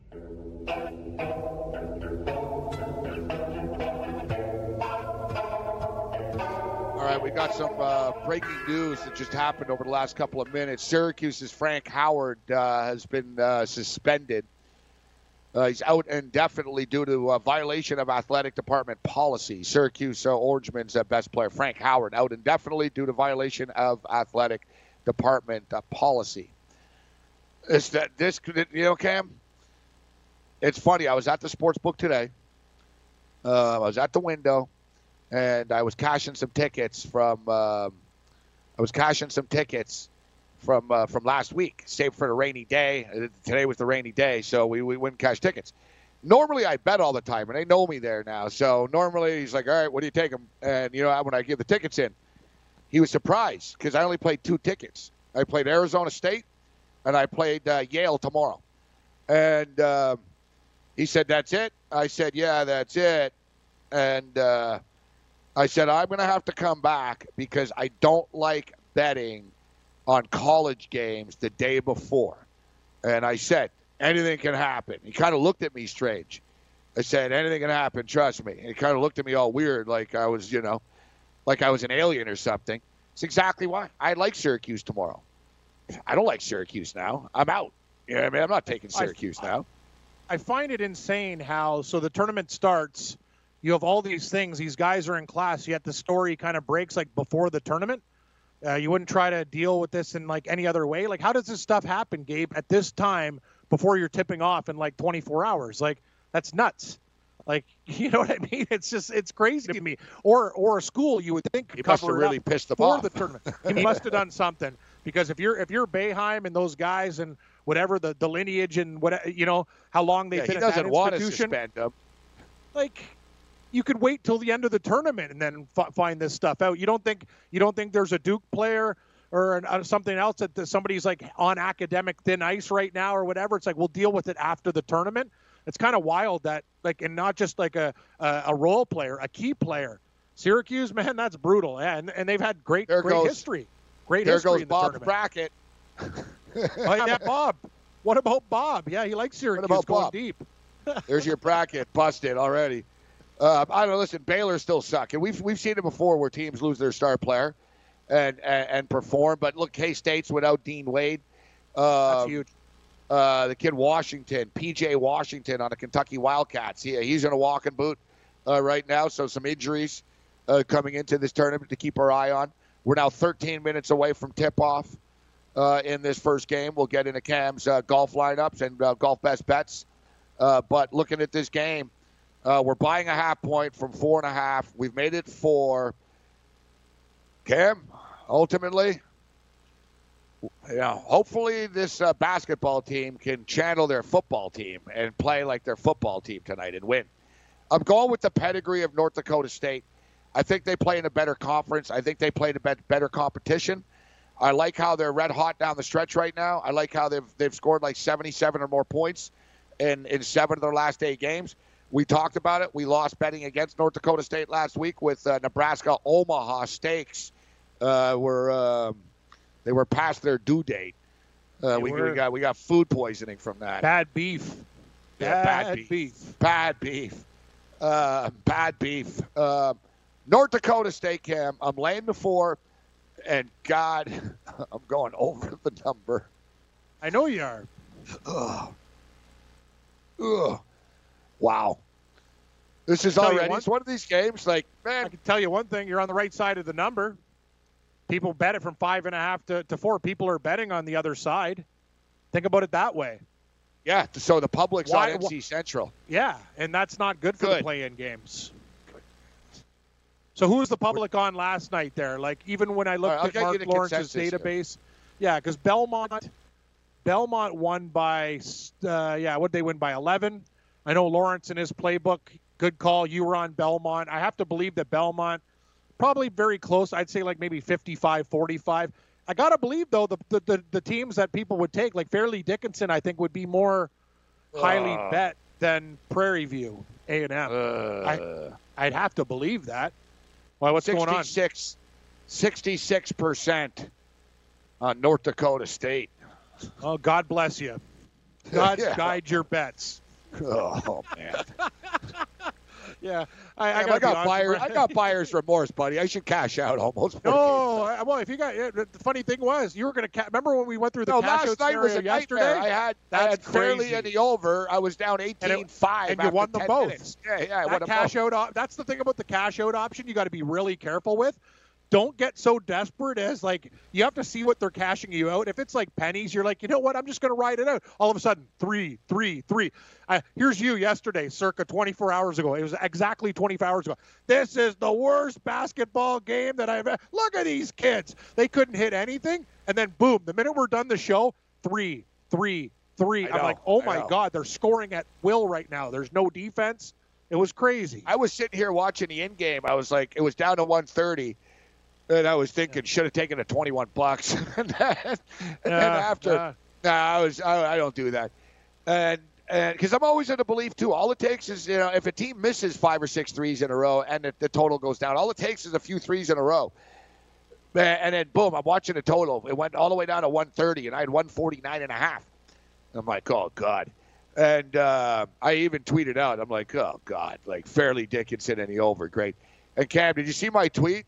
All right, we got some uh, breaking news that just happened over the last couple of minutes. Syracuse's Frank Howard uh, has been uh, suspended. Uh, he's out indefinitely due to a violation of athletic department policy. Syracuse uh, Orangemen's uh, best player, Frank Howard, out indefinitely due to violation of athletic department uh, policy. This, that, this, you know, Cam, it's funny. I was at the sports book today. Uh, I was at the window. And I was cashing some tickets from. Uh, I was cashing some tickets from uh, from last week, saved for the rainy day. Today was the rainy day, so we we wouldn't cash tickets. Normally, I bet all the time, and they know me there now. So normally, he's like, "All right, what do you take him?" And you know, when I give the tickets in, he was surprised because I only played two tickets. I played Arizona State, and I played uh, Yale tomorrow. And uh, he said, "That's it." I said, "Yeah, that's it." And uh, I said, I'm going to have to come back because I don't like betting on college games the day before. And I said, anything can happen. He kind of looked at me strange. I said, anything can happen, trust me. And he kind of looked at me all weird, like I was, you know, like I was an alien or something. It's exactly why. I like Syracuse tomorrow. I don't like Syracuse now. I'm out. You know what I mean? I'm not taking Syracuse I, now. I find it insane how, so the tournament starts, you have all these things. These guys are in class, yet the story kind of breaks like before the tournament. Uh, you wouldn't try to deal with this in like any other way. Like, how does this stuff happen, Gabe, at this time before you're tipping off in like twenty-four hours? Like, that's nuts. Like, you know what I mean? It's just, it's crazy to me. Or, or a school, you would think he must have really pissed them off the tournament. He must have done something because if you're if you're Boeheim and those guys and whatever the, the lineage and what you know how long they've yeah, been he at doesn't that want institution, to suspend them. Like. You could wait till the end of the tournament and then f- find this stuff out. You don't think you don't think there's a Duke player or an, uh, something else that, that somebody's like on academic thin ice right now or whatever. It's like we'll deal with it after the tournament. It's kind of wild that like and not just like a, a a role player, a key player. Syracuse, man, that's brutal. Yeah, and and they've had great there great goes, history. Great there history goes in the Bob's tournament. bracket. Oh, yeah, Bob. What about Bob? Yeah, he likes Syracuse what about going Bob? deep. There's your bracket busted already. Uh, I don't know. Listen, Baylor still suck, and we've we've seen it before where teams lose their star player, and and, and perform. But look, K-State's without Dean Wade. Uh, That's huge. Uh, the kid Washington, P J Washington on the Kentucky Wildcats. He, he's in a walking boot uh, right now. So some injuries uh, coming into this tournament to keep our eye on. We're now thirteen minutes away from tip-off uh, in this first game. We'll get into Cam's uh, golf lineups and uh, golf best bets. Uh, but looking at this game. Uh, we're buying a half point from four and a half. We've made it four. Cam, ultimately, you know, hopefully this uh, basketball team can channel their football team and play like their football team tonight and win. I'm going with the pedigree of North Dakota State. I think they play in a better conference. I think they play in a better competition. I like how they're red hot down the stretch right now. I like how they've they've scored like seventy-seven or more points in, in seven of their last eight games. We talked about it. We lost betting against North Dakota State last week with uh, Nebraska Omaha Steaks. Uh, were uh, they were past their due date. Uh, we, we got we got food poisoning from that. Bad beef. Yeah, bad, bad beef. beef. Bad beef. Uh, bad beef. Uh, North Dakota State, Cam. I'm laying the four, and God, I'm going over the number. I know you are. Ugh. Ugh. Wow. This is Tell you already one- it's one of these games. Like, man, I can tell you one thing. You're on the right side of the number. People bet it from five and a half to, to four. People are betting on the other side. Think about it that way. yeah. So the public's Why- on N C Central. Yeah, and that's not good for Good. the play-in games. So who was the public on last night there? Like, even when I looked All right, I'll at get you Mark the Lawrence's consensus database, yeah, because Belmont, Belmont won by, uh, yeah, what did they win by eleven? I know Lawrence in his playbook, good call. You were on Belmont. I have to believe that Belmont, probably very close. I'd say like maybe fifty-five forty-five. I got to believe, though, the, the, the, the teams that people would take, like Fairleigh Dickinson, I think would be more highly Uh. bet than Prairie View, A and M. Uh. I, I'd have to believe that. Why, what's going on? sixty-six percent on North Dakota State. Oh, God bless you. God Yeah. guide your bets. Oh, man. Yeah, I, I, Damn, gotta I got be honest, buyer, we're- I got buyer's remorse, buddy. I should cash out almost. No, I- well, if you got yeah, the funny thing was you were going to ca- remember when we went through the No, cash last out night was scenario a yesterday. nightmare. I had, I That's had Fairleigh crazy. in the over. I was down eighteen five and you after won them ten both. minutes. Yeah, yeah, I that won them cash both. out. op- That's the thing about the cash out option. You got to be really careful with. Don't get so desperate as like you have to see what they're cashing you out. If it's like pennies, you're like, you know what? I'm just going to ride it out. All of a sudden, three, three, three. Uh, here's you yesterday, circa twenty-four hours ago. It was exactly twenty-four hours ago. This is the worst basketball game that I've. Look at these kids. They couldn't hit anything, and then boom, the minute we're done the show, three, three, three. I I'm know, like, oh I my know. God, they're scoring at will right now. There's no defense. It was crazy. I was sitting here watching the end game. I was like, it was down to one thirty. And I was thinking, should have taken the twenty-one bucks. and then, and then Yeah, after, yeah. nah, I was, I, I don't do that. And and because I'm always in the belief too, all it takes is, you know, if a team misses five or six threes in a row and the, the total goes down, all it takes is a few threes in a row. And, and then boom, I'm watching the total. It went all the way down to one thirty, and I had one forty-nine and a half. I'm like, oh God. And uh, I even tweeted out, I'm like, oh God, like Fairleigh Dickinson and the over, great. And Cam, did you see my tweet?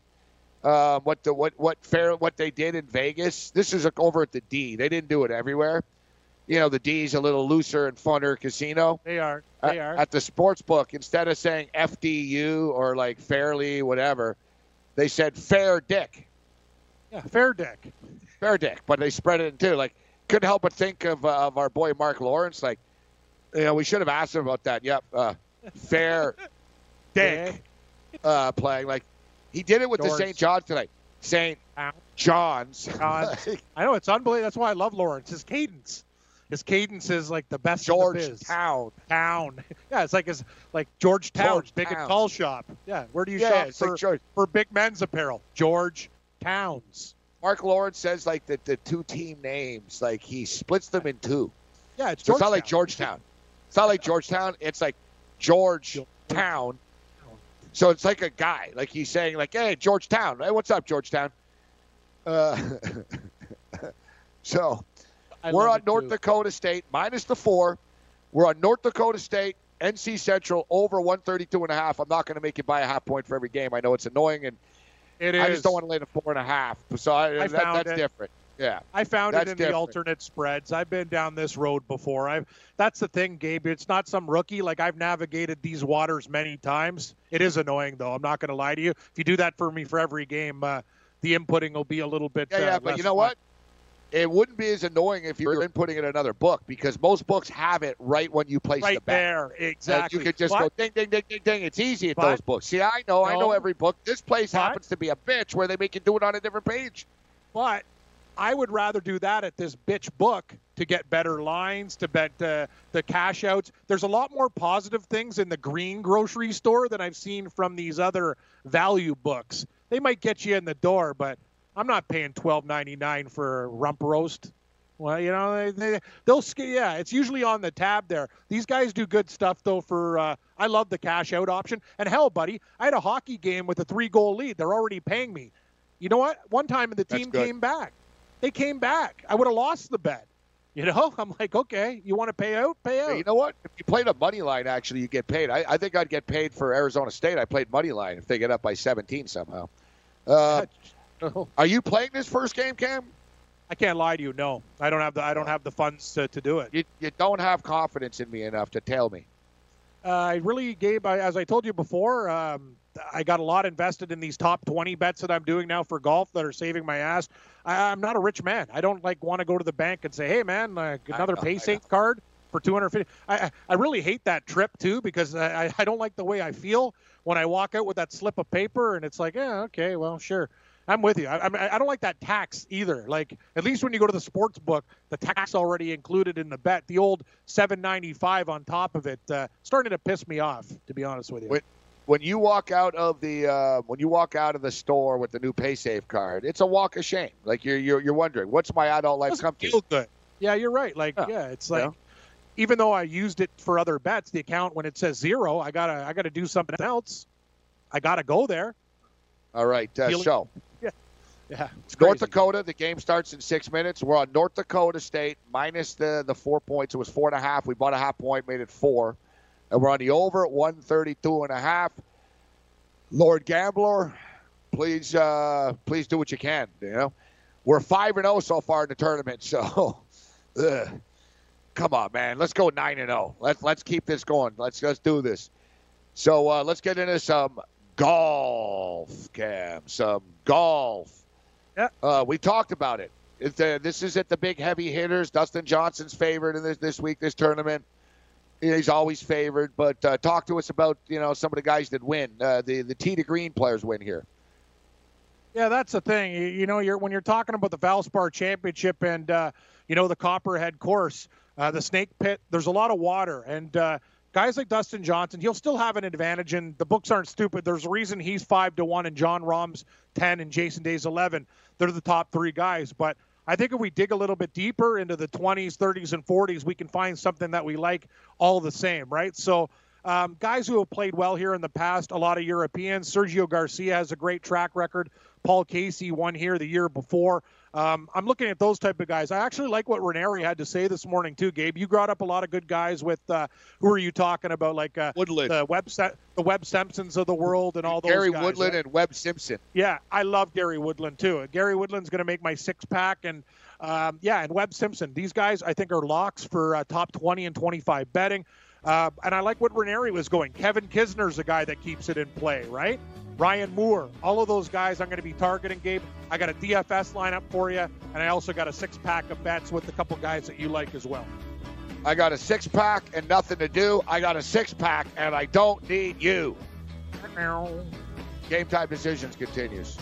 Um, what the what what fair what they did in Vegas? This is over at the D. They didn't do it everywhere. You know, the D's a little looser and funner casino. They are. At, They are. at the sports book, instead of saying F D U or like Fairleigh, whatever, they said Fair Dick. Yeah, fair dick. Fair Dick, but they spread it in two. Like, couldn't help but think of uh, of our boy Mark Lawrence. Like, you know, we should have asked him about that. Yep, uh, Fair Dick uh, playing. Like, he did it with George. the Saint John's tonight. Saint John's. John's. I know, it's unbelievable. That's why I love Lawrence. His cadence. His cadence is like the best in the biz. Georgetown. Town. Yeah, it's like his like Georgetown, big and Georgetown. tall shop. Yeah, where do you Yeah, shop it's for, like George- for big men's apparel? George Towns. Mark Lawrence says like the, the two team names, like he splits them in two. Yeah, it's So it's not like Georgetown. Georgetown. It's not like Georgetown. It's like Georgetown. So it's like a guy, like he's saying, like, "Hey, Georgetown, hey, what's up, Georgetown?" Uh, so I we're love on it, North too. Dakota State minus the four. We're on North Dakota State, N C Central over one thirty-two and a half. I'm not going to make you buy a half point for every game. I know it's annoying, and It I is. just don't want to lay the four and a half. So I, I that, found that's it. different. Yeah. I found That's it in different. the alternate spreads. I've been down this road before. I've that's the thing, Gabe. It's not some rookie. Like I've navigated these waters many times. It is annoying though. I'm not going to lie to you. If you do that for me for every game, uh, the inputting will be a little bit. Yeah, uh, yeah, but less you know fun. what? It wouldn't be as annoying if you were inputting in another book because most books have it right when you place Right the bet. there, And exactly. you could just But- go ding, ding, ding, ding, ding. It's easy at But- those books. See, I know, I know No. every book. This place But- happens to be a bitch where they make you do it on a different page. But I would rather do that at this bitch book to get better lines, to bet uh, the cash outs. There's a lot more positive things in the green grocery store than I've seen from these other value books. They might get you in the door, but I'm not paying twelve ninety-nine for a rump roast. Well, you know, they, they, they'll – yeah, it's usually on the tab there. These guys do good stuff, though, for uh, – I love the cash-out option. And, hell, buddy, I had a hockey game with a three-goal lead. They're already paying me. You know what? One time the team came back. They came back. I would have lost the bet. You know? I'm like, okay, you want to pay out? Pay out. Yeah, you know what? If you played a money line, actually, you get paid. I, I think I'd get paid for Arizona State. I played money line if they get up by seventeen somehow. Uh, are you playing this first game, Cam? I can't lie to you. No, I don't have the I don't have the funds to, to do it. You you don't have confidence in me enough to tell me. Uh, I really, Gabe, I, as I told you before, um, I got a lot invested in these top twenty bets that I'm doing now for golf that are saving my ass. I, I'm not a rich man. I don't like want to go to the bank and say, hey, man, uh, another PaySafe card for two hundred fifty dollars. I, I really hate that trip, too, because I, I don't like the way I feel when I walk out with that slip of paper and it's like, yeah, okay, well, sure. I'm with you. I, I, I don't like that tax either. Like, at least when you go to the sports book, the tax already included in the bet. The old seven ninety-five on top of it, uh, starting to piss me off, to be honest with you. When, when you walk out of the uh, when you walk out of the store with the new PaySafe card, it's a walk of shame. Like you're you're, you're wondering, what's my adult life come to? Feel good. Yeah, you're right. Like, yeah, yeah it's like, yeah. Even though I used it for other bets, the account when it says zero, I gotta I gotta do something else. I gotta go there. All right, uh, so. Yeah. Yeah, North Dakota, the game starts in six minutes. We're on North Dakota State minus the, the four points. It was four and a half. We bought a half point, made it four. And we're on the over at one thirty-two and a half. Lord Gambler, please uh, please do what you can. You know, we're five and oh so far in the tournament. So, ugh. Come on, man. Let's go nine and oh. Let's let's keep this going. Let's let's do this. So uh, let's get into some golf, Cam. Some golf. Yeah. Uh, we talked about it. It's, uh, this is at the big heavy hitters. Dustin Johnson's favored in this this week, this tournament. He's always favored. But uh, talk to us about you know some of the guys that win. Uh, the the tee to green players win here. Yeah, that's the thing. You, you know, you're when you're talking about the Valspar Championship and uh, you know the Copperhead course, uh, the Snake Pit. There's a lot of water and. Uh, Guys like Dustin Johnson, he'll still have an advantage, and the books aren't stupid. There's a reason he's five to one, and John Rahm's ten, and Jason Day's eleven. They're the top three guys. But I think if we dig a little bit deeper into the twenties, thirties, and forties, we can find something that we like all the same, right? So um, guys who have played well here in the past, a lot of Europeans. Sergio Garcia has a great track record. Paul Casey won here the year before. Um, I'm looking at those type of guys. I actually like what Ranieri had to say this morning too, Gabe. You brought up a lot of good guys with uh, who are you talking about? Like uh, Woodland, the Webb, the Webb Simpsons of the world, and all those Gary guys. Woodland right? and Webb Simpson. Yeah, I love Gary Woodland too. Gary Woodland's going to make my six pack, and um, yeah, and Webb Simpson. These guys I think are locks for uh, top twenty and twenty-five betting. Uh, and I like what Ranieri was going. Kevin Kisner's a guy that keeps it in play, right? Ryan Moore, all of those guys I'm going to be targeting, Gabe. I got a D F S lineup for you, and I also got a six-pack of bets with a couple guys that you like as well. I got a six-pack and nothing to do. I got a six-pack, and I don't need you. Game Time Decisions continues.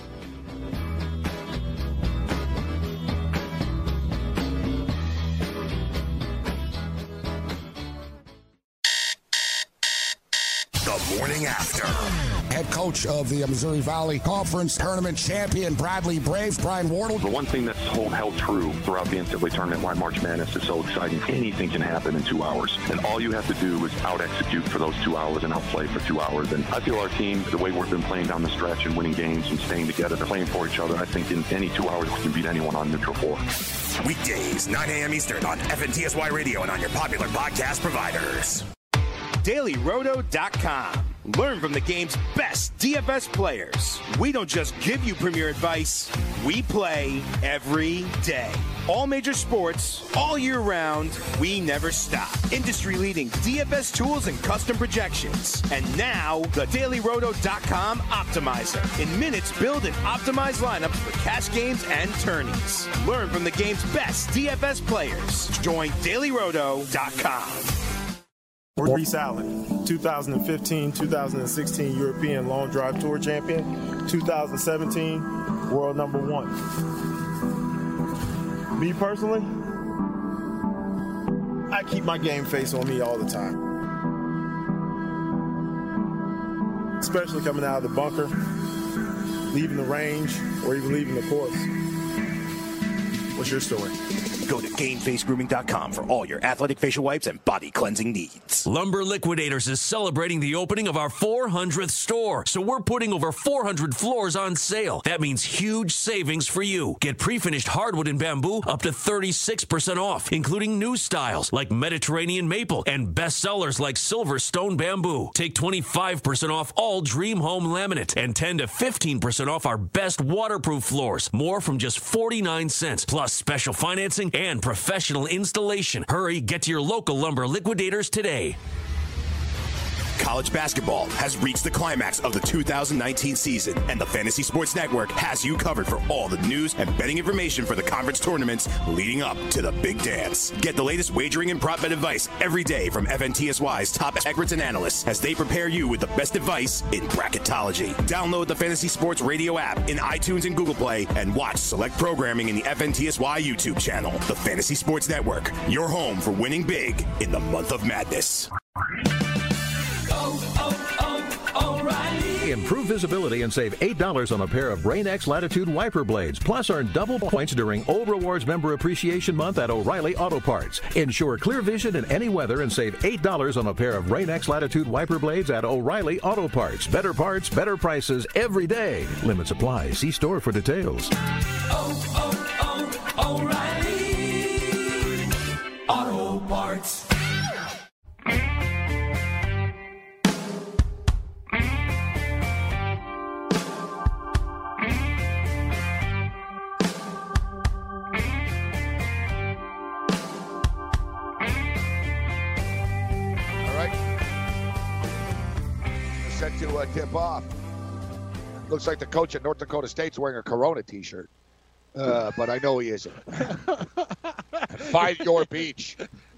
The morning after. Head coach of the Missouri Valley Conference tournament champion, Bradley Braves, Brian Wardle. The one thing that's held true throughout the N C double A tournament, why March Madness is so exciting, anything can happen in two hours. And all you have to do is out-execute for those two hours and outplay for two hours. And I feel our team, the way we've been playing down the stretch and winning games and staying together, playing for each other, I think in any two hours we can beat anyone on neutral floor. Weekdays, nine a.m. Eastern on F N T S Y Radio and on your popular podcast providers. Daily Roto dot com. Learn from the game's best D F S players. We don't just give you premier advice, we play every day. All major sports, all year round, we never stop. Industry-leading D F S tools and custom projections. And now, the Daily Roto dot com Optimizer. In minutes, build and optimize lineups for cash games and tourneys. Learn from the game's best D F S players. Join Daily Roto dot com. Reese Allen, two thousand fifteen two thousand sixteen European Long Drive Tour champion, two thousand seventeen world number one. Me personally, I keep my game face on me all the time. Especially coming out of the bunker, leaving the range, or even leaving the course. What's your story? Go to game face grooming dot com for all your athletic facial wipes and body cleansing needs. Lumber Liquidators is celebrating the opening of our four hundredth store, so we're putting over four hundred floors on sale. That means huge savings for you. Get pre-finished hardwood and bamboo up to thirty-six percent off, including new styles like Mediterranean maple and bestsellers like Silverstone bamboo. Take twenty-five percent off all Dream Home laminate and ten to fifteen percent off our best waterproof floors. More from just forty-nine cents, plus special financing and professional installation. Hurry, get to your local Lumber Liquidators today. College basketball has reached the climax of the two thousand nineteen season, and the Fantasy Sports Network has you covered for all the news and betting information for the conference tournaments leading up to the big dance. Get the latest wagering and prop bet advice every day from F N T S Y's top experts and analysts as they prepare you with the best advice in bracketology. Download the Fantasy Sports Radio app in iTunes and Google Play and watch select programming in the F N T S Y YouTube channel. The Fantasy Sports Network, your home for winning big in the month of madness. Improve visibility and save eight dollars on a pair of Rain-X Latitude wiper blades. Plus, earn double points during Old Rewards Member Appreciation Month at O'Reilly Auto Parts. Ensure clear vision in any weather and save eight dollars on a pair of Rain-X Latitude wiper blades at O'Reilly Auto Parts. Better parts, better prices every day. Limits apply. See store for details. Oh, oh, oh, O'Reilly Auto Parts. To uh, tip off. Looks like the coach at North Dakota State's wearing a Corona t-shirt. Uh, but I know he isn't. Find your beach.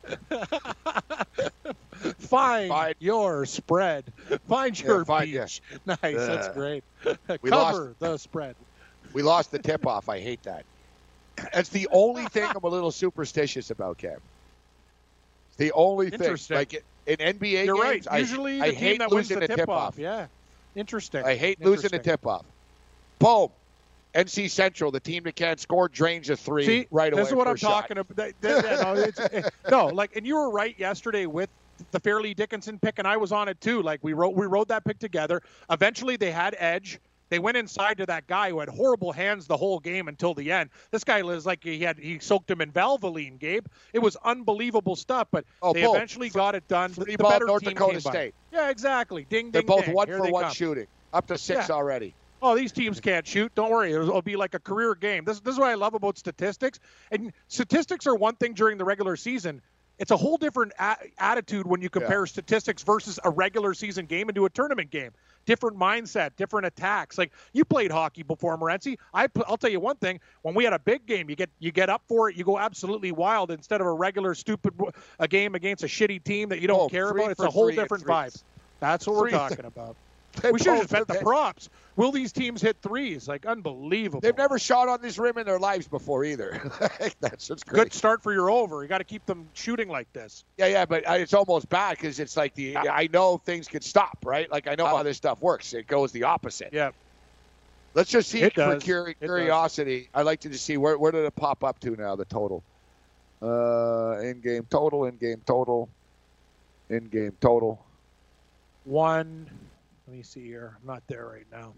Find, find your spread. Find your yeah, find, beach. Yeah. Nice, uh, that's great. We Cover lost, the spread. We lost the tip-off. I hate that. That's the only thing I'm a little superstitious about, Cam. It's the only thing. Like it, in N B A You're games, right. Usually I, the I team hate that wins losing the the tip-off. tip-off. Yeah, interesting. I hate interesting. losing the tip-off. Boom. N C Central, the team that can't score, drains a three See, right away. This is what I'm shot. talking about. That, that, that, no, it's, it, no, like, and you were right yesterday with the Fairleigh Dickinson pick, and I was on it too. Like we wrote, we wrote that pick together. Eventually, they had edge. They went inside to that guy who had horrible hands the whole game until the end. This guy was like he had he soaked him in Valvoline, Gabe. It was unbelievable stuff, but oh, they boom. eventually got it done. Three the ball better North team Dakota came by. State. Yeah, exactly. Ding, They're ding, both ding. one Here for they one come. shooting, up to six Yeah. already. Oh, these teams can't shoot. Don't worry. It'll, it'll be like a career game. This, this is what I love about statistics. And statistics are one thing during the regular season. It's a whole different a- attitude when you compare yeah. statistics versus a regular season game into a tournament game. Different mindset, different attacks. Like you played hockey before, Morency. I, I'll tell you one thing. When we had a big game, you get you get up for it. You go absolutely wild instead of a regular stupid a game against a shitty team that you don't oh, care about. It's a whole different vibe. That's what three we're talking about. They we should have both- just bet the they- props. Will these teams hit threes? Like, unbelievable. They've never shot on this rim in their lives before either. that's that's great. Good start for your over. You got to keep them shooting like this. Yeah, yeah, but uh, it's almost bad because it's like the I know things could stop, right? Like I know how this stuff works. It goes the opposite. Yeah. Let's just see It for does. curi- It curiosity. I'd like to just see where where did it pop up to now? The total, uh, in game total, in game total, in game total. One. Let me see here. I'm not there right now.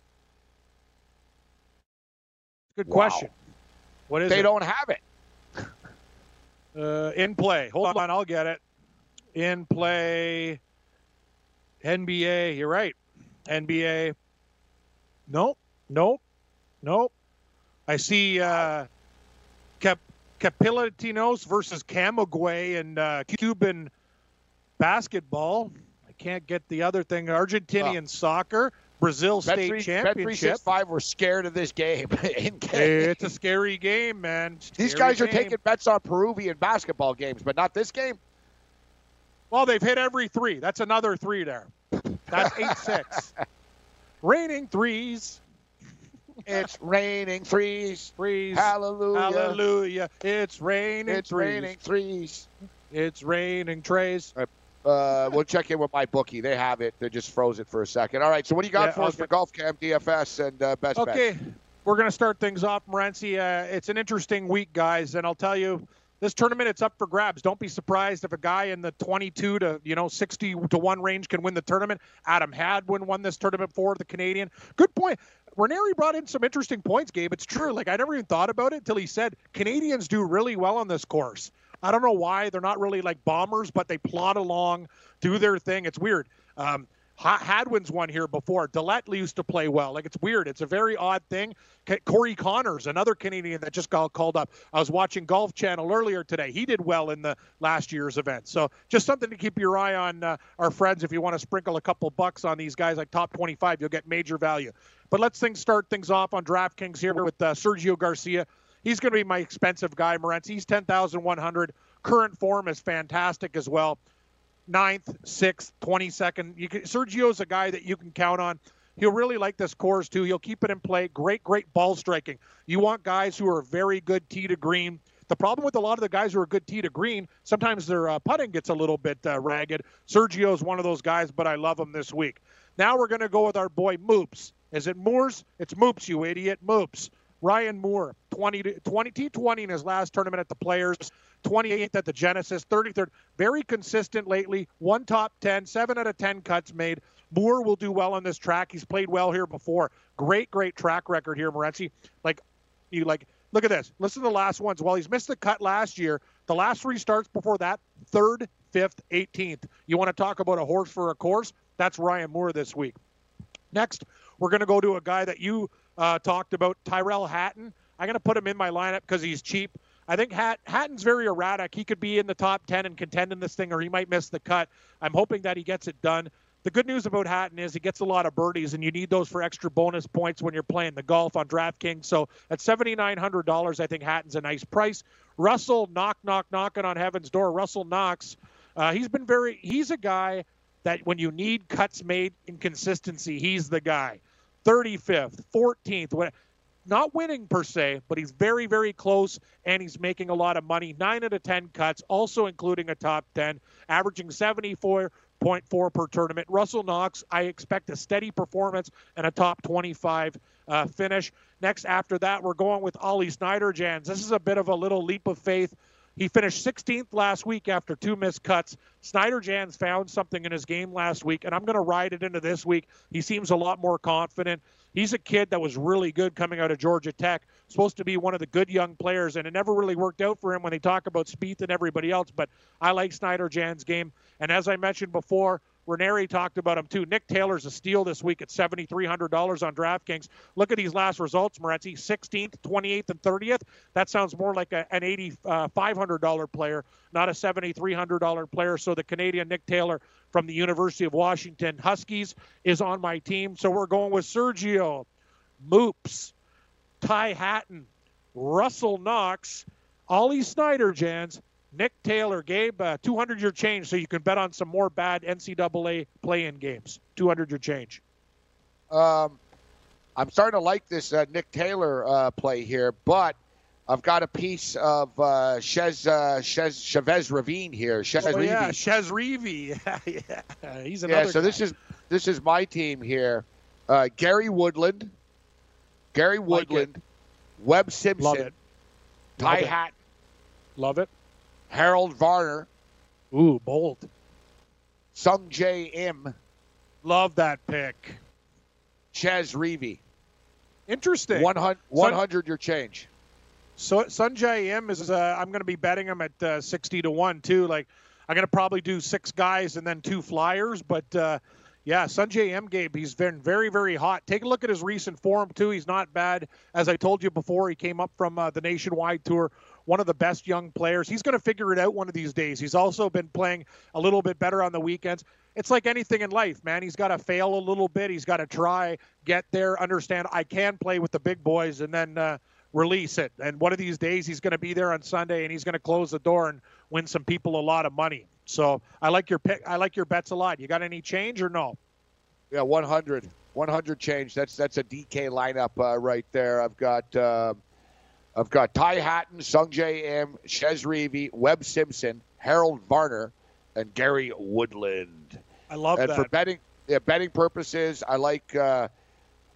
Good Wow. question. What is They it? don't have it. Uh, in play. Hold on, I'll get it. In play. N B A. You're right. N B A. Nope. Nope. Nope. I see uh, Cap- Capilatinos versus Camagüey in uh, Cuban basketball. I can't get the other thing. Argentinian Oh. soccer. Brazil Bet State three, Bet three Championship. six five were scared of this game. in game. It's a scary game, man. These Scary guys are game. taking bets on Peruvian basketball games, but not this game. Well, they've hit every three. That's another three there. That's eight six. Raining threes. It's raining threes. Threes. Hallelujah. Hallelujah. It's raining It's threes. raining threes. It's raining trays. Uh, we'll check in with my bookie. They have it. They just froze it for a second. All right. So what do you got Yeah, for us okay. for Golf Cam, D F S, and uh, Best Bet? Okay. We're going to start things off, Morency. Uh, it's an interesting week, guys, and I'll tell you, this tournament, it's up for grabs. Don't be surprised if a guy in the twenty-two to, you know, sixty to one range can win the tournament. Adam Hadwin won this tournament for the Canadian. Good point. Ranieri brought in some interesting points, Gabe. It's true. Like, I never even thought about it until he said Canadians do really well on this course. I don't know why. They're not really like bombers, but they plod along, do their thing. It's weird. Um, Hadwin's won here before. Dillette used to play well. Like, it's weird. It's a very odd thing. Corey Connors, another Canadian that just got called up. I was watching Golf Channel earlier today. He did well in the last year's event. So just something to keep your eye on, uh, our friends. If you want to sprinkle a couple bucks on these guys like top twenty-five, you'll get major value. But let's things start things off on DraftKings here with uh, Sergio Garcia. He's going to be my expensive guy, Morency. He's ten thousand one hundred. Current form is fantastic as well. Ninth, sixth, twenty-second. You can, Sergio's a guy that you can count on. He'll really like this course, too. He'll keep it in play. Great, great ball striking. You want guys who are very good tee to green. The problem with a lot of the guys who are good tee to green, sometimes their uh, putting gets a little bit uh, ragged. Sergio's one of those guys, but I love him this week. Now we're going to go with our boy Moops. Is it Moores? It's Moops, you idiot. Moops. Ryan Moore, twenty, twenty, T twenty in his last tournament at the Players, twenty-eighth at the Genesis, thirty-third. Very consistent lately. One top ten, seven out of ten cuts made. Moore will do well on this track. He's played well here before. Great, great track record here, Morency. Like, you like, look at this. Listen to the last ones. Well, he's missed the cut last year. The last three starts before that, third, fifth, eighteenth. You want to talk about a horse for a course? That's Ryan Moore this week. Next, we're going to go to a guy that you uh, talked about, Tyrell Hatton. I'm going to put him in my lineup because he's cheap. I think Hat- Hatton's very erratic. He could be in the top ten and contend in this thing, or he might miss the cut. I'm hoping that he gets it done. The good news about Hatton is he gets a lot of birdies, and you need those for extra bonus points when you're playing the golf on DraftKings. So at seven thousand nine hundred dollars, I think Hatton's a nice price. Russell, knock, knock, knocking on heaven's door. Russell Knox, uh, he's been very – he's a guy that when you need cuts made in consistency, he's the guy. thirty-fifth, fourteenth, not winning per se, but he's very, very close, and he's making a lot of money. nine out of ten cuts, also including a top ten, averaging seventy-four point four per tournament. Russell Knox, I expect a steady performance and a top twenty-five uh, finish. Next, after that, we're going with Ollie Snyderjans. This is a bit of a little leap of faith. He finished sixteenth last week after two missed cuts. Snyderjans found something in his game last week, and I'm going to ride it into this week. He seems a lot more confident. He's a kid that was really good coming out of Georgia Tech, supposed to be one of the good young players, and it never really worked out for him when they talk about Spieth and everybody else, but I like Snyderjans' game. And as I mentioned before, Ranieri talked about him too. Nick Taylor's a steal this week at seven thousand three hundred dollars on DraftKings. Look at these last results, Morency. sixteenth, twenty-eighth, and thirtieth. That sounds more like a, an eight thousand five hundred dollars player, not a seven thousand three hundred dollars player. So the Canadian Nick Taylor from the University of Washington Huskies is on my team. So we're going with Sergio, Moops, Ty Hatton, Russell Knox, Ollie Snyderjans, Nick Taylor. Gabe, uh, two hundred your change, so you can bet on some more bad N C double A play-in games. two hundred your change. Um, I'm starting to like this uh, Nick Taylor uh, play here, but I've got a piece of uh, Chez, uh, Chez, Chavez Ravine here. Chez oh, Reavie. yeah, Chez Reavie. yeah, he's another Yeah, so guy. this is this is my team here. Uh, Gary Woodland, Gary Woodland, like Webb Simpson, Love it. Ty Love it. Hatton, Love it. Harold Varner. Ooh, bold. Sung J M. Love that pick. Chez Reavie. Interesting. one hundred, one hundred your change. So Sunjay M is, uh, I'm going to be betting him at uh, sixty to one too. Like, I'm going to probably do six guys and then two flyers. But, uh, yeah, Sunjay M, Gabe, he's been very, very hot. Take a look at his recent form, too. He's not bad. As I told you before, he came up from uh, the Nationwide Tour, one of the best young players. He's going to figure it out one of these days. He's also been playing a little bit better on the weekends. It's like anything in life, man. He's got to fail a little bit. He's got to try, get there, understand I can play with the big boys, and then uh, release it. And one of these days he's going to be there on Sunday, and he's going to close the door and win some people a lot of money. So I like your pick. I like your bets a lot. You got any change or no? Yeah, one hundred. one hundred change. That's that's a D K lineup uh, right there. I've got uh, I've got Ty Hatton, Sung J M, Chez Reavie, Webb Simpson, Harold Varner, and Gary Woodland. I love and that. And for betting, yeah, betting purposes, I like uh,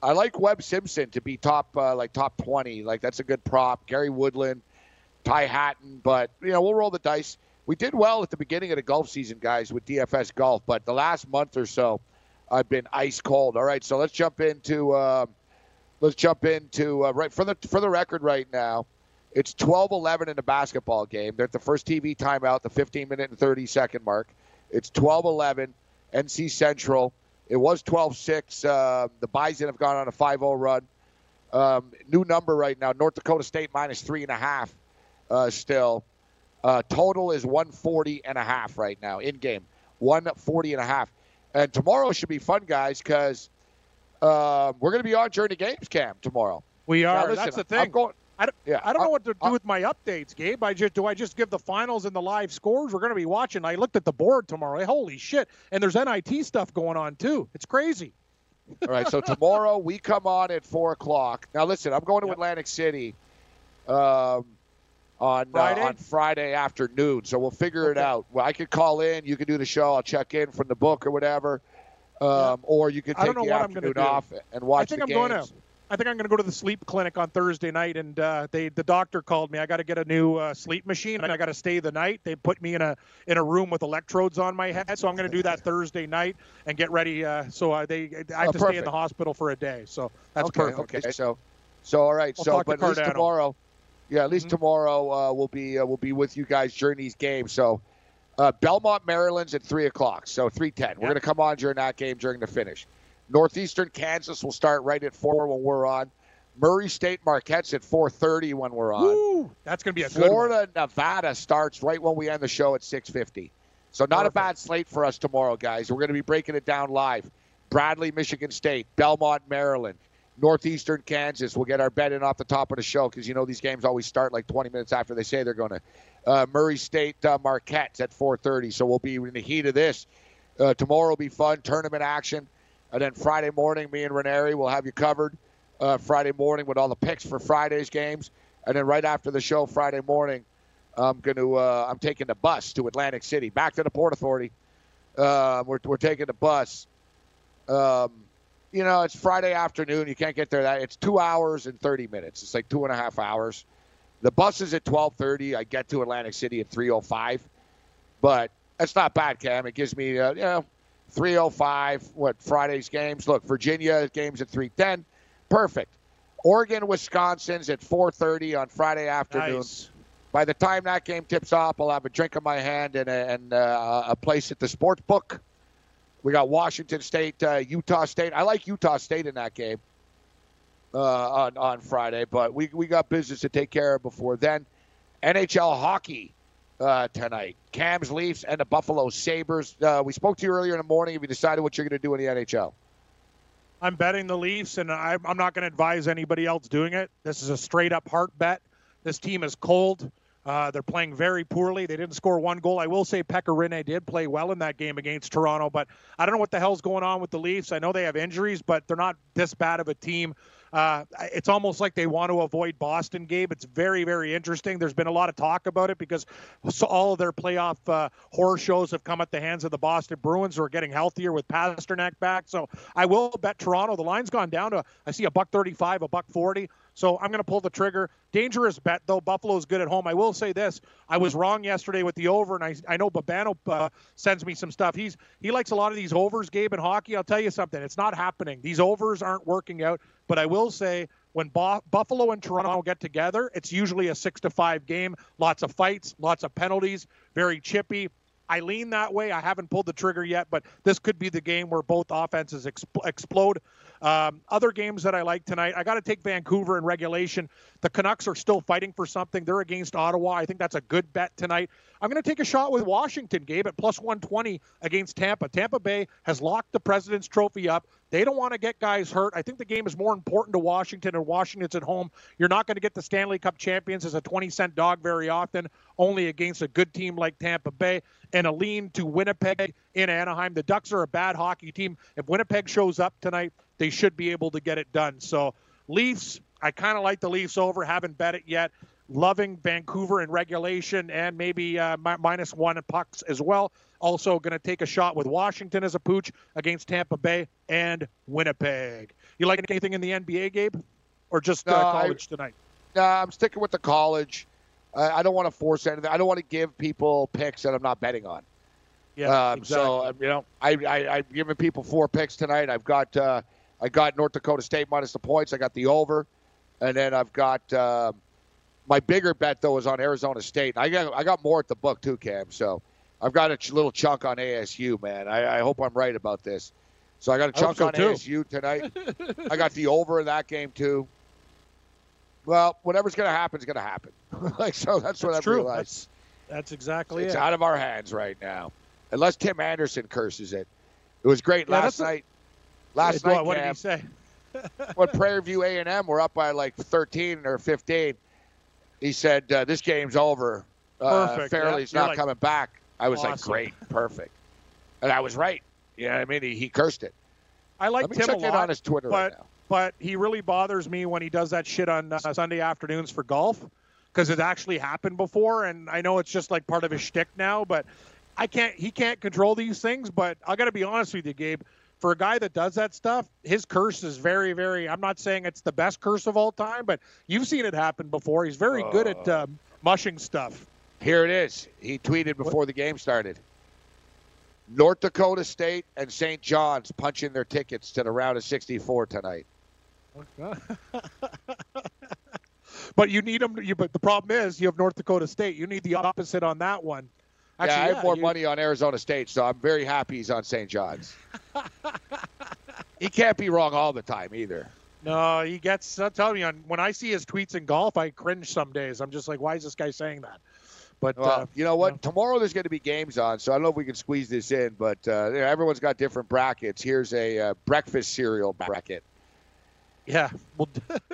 I like Webb Simpson to be top, uh, like top twenty. Like that's a good prop. Gary Woodland, Ty Hatton, but you know we'll roll the dice. We did well at the beginning of the golf season, guys, with D F S golf, but the last month or so, I've been ice cold. All right, so let's jump into uh, let's jump into uh, right for the for the record right now. It's twelve eleven in the basketball game. They're at the first T V timeout, the fifteen minute and thirty second mark. It's twelve eleven. N C Central. It was twelve six. Uh, the Bison have gone on a five oh run. Um, new number right now. North Dakota State minus three and a half. Uh, still, uh, total is one forty and a half right now in game. one forty and a half. And tomorrow should be fun, guys, because uh, we're going to be on during the games, Cam, tomorrow. We are. Now, listen, That's the thing. I'm going, I don't, yeah, I don't I'm, know what to do I'm, with my updates, Gabe. I just do I just give the finals and the live scores? We're going to be watching. I looked at the board tomorrow. Holy shit! And there's N I T stuff going on too. It's crazy. All right. So tomorrow we come on at four o'clock. Now listen, I'm going to yep. Atlantic City um, on Friday? Uh, on Friday afternoon. So we'll figure okay. it out. Well, I could call in. You could do the show. I'll check in from the book or whatever. Um, yeah. Or you could take the afternoon off and watch I think the I'm games. Going to. I think I'm going to go to the sleep clinic on Thursday night, and uh, they the doctor called me. I got to get a new uh, sleep machine, and I got to stay the night. They put me in a in a room with electrodes on my head, so I'm going to do that Thursday night and get ready. Uh, so uh, they I have oh, to perfect. stay in the hospital for a day. So that's okay, perfect. Okay, so so all right. I'll so but at least Cardano. tomorrow, yeah, at least mm-hmm. tomorrow uh, we'll be uh, we'll be with you guys during these games. So uh, Belmont, Maryland's at three o'clock. So three ten. We're yep. going to come on during that game during the finish. Northeastern Kansas will start right at four when we're on. Murray State Marquette's at four thirty when we're on. Woo, that's going to be a Florida, good one. Nevada starts right when we end the show at six fifty. So not Perfect. a bad slate for us tomorrow, guys. We're going to be breaking it down live. Bradley, Michigan State, Belmont, Maryland, Northeastern Kansas. We'll get our bet in off the top of the show because, you know, these games always start like twenty minutes after they say they're going to. Uh, Murray State uh, Marquette's at four thirty. So we'll be in the heat of this. Uh, tomorrow will be fun, tournament action. And then Friday morning, me and Ranieri will have you covered. Uh, Friday morning with all the picks for Friday's games, and then right after the show Friday morning, I'm going to uh, I'm taking the bus to Atlantic City, back to the Port Authority. Uh, we're we're taking the bus. Um, you know, it's Friday afternoon. You can't get there that it's two hours and thirty minutes. It's like two and a half hours. The bus is at twelve thirty. I get to Atlantic City at three oh five, but that's not bad, Cam. It gives me uh, you know three oh five. What Friday's games? Look, Virginia games at three ten. Perfect. Oregon, Wisconsin's at four thirty on Friday afternoon. Nice. By the time that game tips off, I'll have a drink in my hand and a, and uh, a place at the sports book. We got Washington State, uh, Utah State. I like Utah State in that game uh, on, on Friday, but we, we got business to take care of before then. N H L hockey uh, tonight. Cam's Leafs and the Buffalo Sabres. Uh, we spoke to you earlier in the morning. Have you decided what you're going to do in the N H L? I'm betting the Leafs, and I'm not going to advise anybody else doing it. This is a straight-up heart bet. This team is cold. Uh, they're playing very poorly. They didn't score one goal. I will say Pekka Rinne did play well in that game against Toronto, but I don't know what the hell's going on with the Leafs. I know they have injuries, but they're not this bad of a team. Uh, it's almost like they want to avoid Boston, Gabe. It's very, very interesting. There's been a lot of talk about it because all of their playoff uh, horror shows have come at the hands of the Boston Bruins, who are getting healthier with Pasternak back. So I will bet Toronto. The line's gone down to, I see a buck thirty-five, a buck forty. So I'm going to pull the trigger. Dangerous bet, though. Buffalo's good at home. I will say this. I was wrong yesterday with the over, and I, I know Babano uh, sends me some stuff. He's He likes a lot of these overs, Gabe, in hockey. I'll tell you something. It's not happening. These overs aren't working out. But I will say when Bo- Buffalo and Toronto get together, it's usually a six to five game. Lots of fights, lots of penalties, very chippy. I lean that way. I haven't pulled the trigger yet, but this could be the game where both offenses exp- explode. Um, other games that I like tonight, I got to take Vancouver in regulation. The Canucks are still fighting for something. They're against Ottawa. I think that's a good bet tonight. I'm going to take a shot with Washington, Gabe, at plus one twenty against Tampa. Tampa Bay has locked the President's Trophy up. They don't want to get guys hurt. I think the game is more important to Washington, and Washington's at home. You're not going to get the Stanley Cup champions as a twenty cent dog very often, only against a good team like Tampa Bay, and a lean to Winnipeg in Anaheim. The Ducks are a bad hockey team. If Winnipeg shows up tonight, they should be able to get it done. So Leafs, I kind of like the Leafs over. Haven't bet it yet. loving Vancouver in regulation and maybe uh, mi- minus one pucks as well. Also going to take a shot with Washington as a pooch against Tampa Bay and Winnipeg. You like anything in the N B A, Gabe? Or just uh, No, college I, tonight? No, nah, I'm sticking with the college. Uh, I don't want to force anything. I don't want to give people picks that I'm not betting on. Yeah, um, exactly. So, you know, I, I, I've given people four picks tonight. I've got uh, I got North Dakota State minus the points. I got the over. And then I've got uh, my bigger bet, though, is on Arizona State. I got I got more at the book, too, Cam. So I've got a ch- little chunk on A S U, man. I, I hope I'm right about this. So I got a chunk so on too. A S U tonight. I got the over in that game, too. Well, whatever's going to happen is going to happen. like So that's what that's I've true. realized. That's, that's exactly it's it. out of our hands right now. Unless Tim Anderson curses it. It was great Yeah, last that's a- night. Last Yeah, night, what Cam, did he say? when Prairie View A and M were up by like thirteen or fifteen, he said, uh, this game's over. Uh, Perfect. Fairley's Yeah. You're not like, coming back. I was like, awesome. great, perfect. And I was right. You know what I mean? He, he cursed it. I like Let me Tim check a in lot, on his Twitter but, right now. But he really bothers me when he does that shit on uh, Sunday afternoons for golf because it actually happened before, and I know it's just like part of his shtick now, but I can't. He can't control these things, but I got to be honest with you, Gabe. For a guy that does that stuff, his curse is very, very. I'm not saying it's the best curse of all time, but you've seen it happen before. He's very good at um, mushing stuff. Here it is. He tweeted before the game started. North Dakota State and Saint John's punching their tickets to the round of sixty-four tonight. But you need them. You, but the problem is you have North Dakota State. You need the opposite on that one. Actually, yeah, I have yeah, more you, money on Arizona State, so I'm very happy he's on Saint John's. He can't be wrong all the time either. No, he gets. I'm telling you, when I see his tweets in golf, I cringe some days. I'm just like, why is this guy saying that? But Well, uh, you know what? you know. Tomorrow there's going to be games on, so I don't know if we can squeeze this in, but uh, you know, everyone's got different brackets. Here's a uh, breakfast cereal bracket. Yeah. Well,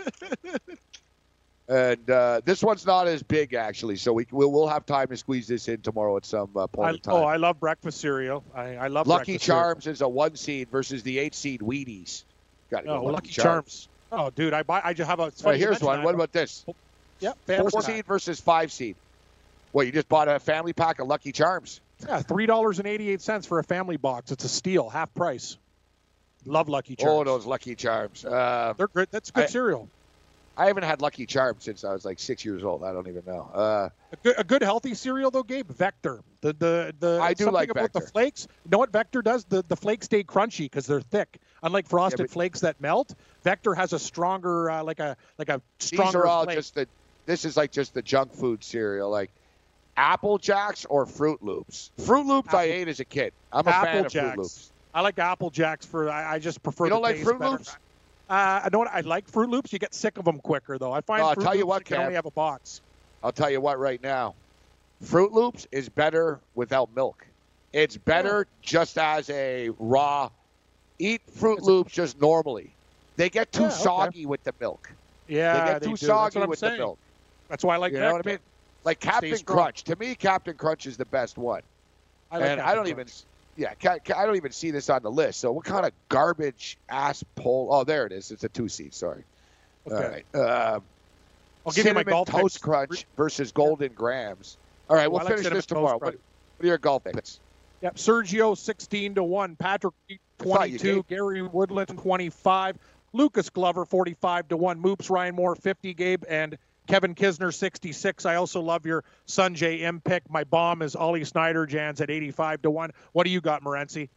And uh, this one's not as big, actually, so we, we'll, we'll have time to squeeze this in tomorrow at some uh, point I, in time. oh, I love breakfast cereal. I, I love Lucky breakfast Charms is a one seed versus the eight seed Wheaties. Got cereal. Oh, Lucky Charms. Oh, dude, I buy. I just have a. It's All right, funny you here's mention one. that. What about this? Yep. Four family pack. seed versus five seed. What, you just bought a family pack of Lucky Charms? Yeah, three dollars and eighty-eight cents for a family box. It's a steal, half price. Love Lucky Charms. Oh, those Lucky Charms. Uh, They're good. That's good I- cereal. I haven't had Lucky Charms since I was like six years old. I don't even know. Uh, A good, a good healthy cereal though, Gabe. Vector. The the the. I do something like about the Vector. flakes. You know what Vector does? The the flakes stay crunchy because they're thick. Unlike frosted but- flakes that melt, Vector has a stronger uh, like a like a stronger. these are all flake. just the. This is like just the junk food cereal, like Apple Jacks or Fruit Loops. Fruit Loops I Apple- ate as a kid. I'm a Apple fan of Fruit Jacks. Loops. I like Apple Jacks for. I, I just prefer. You don't the like taste Fruit better. Loops? Uh, I know what I like Fruit Loops. You get sick of them quicker though. I find No, I'll Fruit tell you Loops what, can Kev. only have a box. I'll tell you what right now. Fruit Loops is better without milk. It's better just as a raw. Eat Fruit Loops just normally. They get too Yeah, okay. soggy with the milk. Yeah, they get they too do. That's soggy what I'm with saying. the milk. That's why I like You Vector. know what I mean? Like Captain strong. Crunch. To me, Captain Crunch is the best one. I like and I Captain don't Crunch. even, yeah, ca- ca- I don't even see this on the list. So what kind of garbage ass poll? Oh, there it is. It's a two seed. Sorry. Okay. All right. Uh, I'll give you my Cinnamon golf Toast picks. Crunch versus Golden Grams. All right, Oh, we'll I like finish Cinnamon this Toast tomorrow. What, Crunch. what are your golf picks? Yep, Sergio sixteen to one, Patrick thought you twenty-two, gave- Gary Woodland twenty-five, Lucas Glover forty-five to one, Moops Ryan Moore fifty, Gabe, and Kevin Kisner sixty-six. I also love your Sanjay M pick. My bomb is Ollie Snyder Jans at eighty-five to one. What do you got, Morency?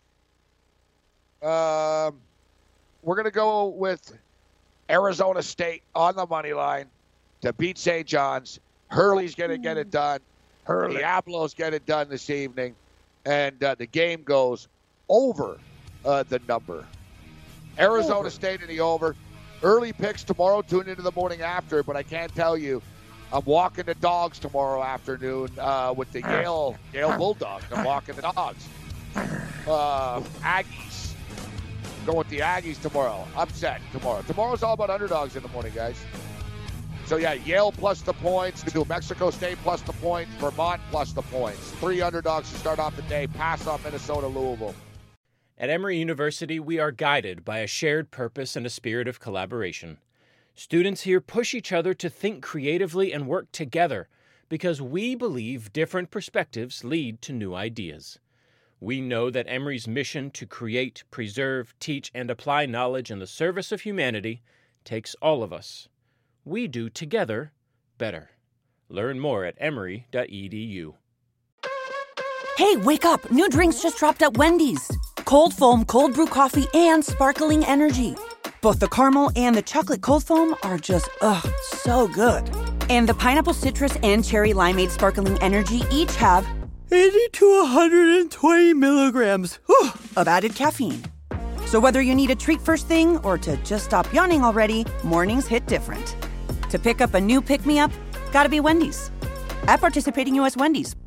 Um, we're gonna go with Arizona State on the money line to beat Saint John's. Hurley's gonna get it done. Hurley. Diablos get it done this evening, and uh, the game goes over uh, the number. Arizona Over. State in the over. Early picks tomorrow. Tune into the morning after, but I can't tell you. I'm walking the dogs tomorrow afternoon uh, with the Yale Yale Bulldogs. I'm walking the dogs. Uh, Aggies. Going with the Aggies tomorrow. Upset tomorrow. Tomorrow's all about underdogs in the morning, guys. So, yeah, Yale plus the points. New Mexico State plus the points. Vermont plus the points. Three underdogs to start off the day. Pass on Minnesota, Louisville. At Emory University, we are guided by a shared purpose and a spirit of collaboration. Students here push each other to think creatively and work together because we believe different perspectives lead to new ideas. We know that Emory's mission to create, preserve, teach, and apply knowledge in the service of humanity takes all of us. We do together better. Learn more at emory dot e d u. Hey, wake up! New drinks just dropped at Wendy's. Cold foam, cold brew coffee, and sparkling energy. Both the caramel and the chocolate cold foam are just, ugh, so good. And the pineapple citrus and cherry limeade sparkling energy each have eighty to one hundred twenty milligrams whew, of added caffeine. So whether you need a treat first thing or to just stop yawning already, mornings hit different. To pick up a new pick-me-up, gotta be Wendy's. At participating U S Wendy's.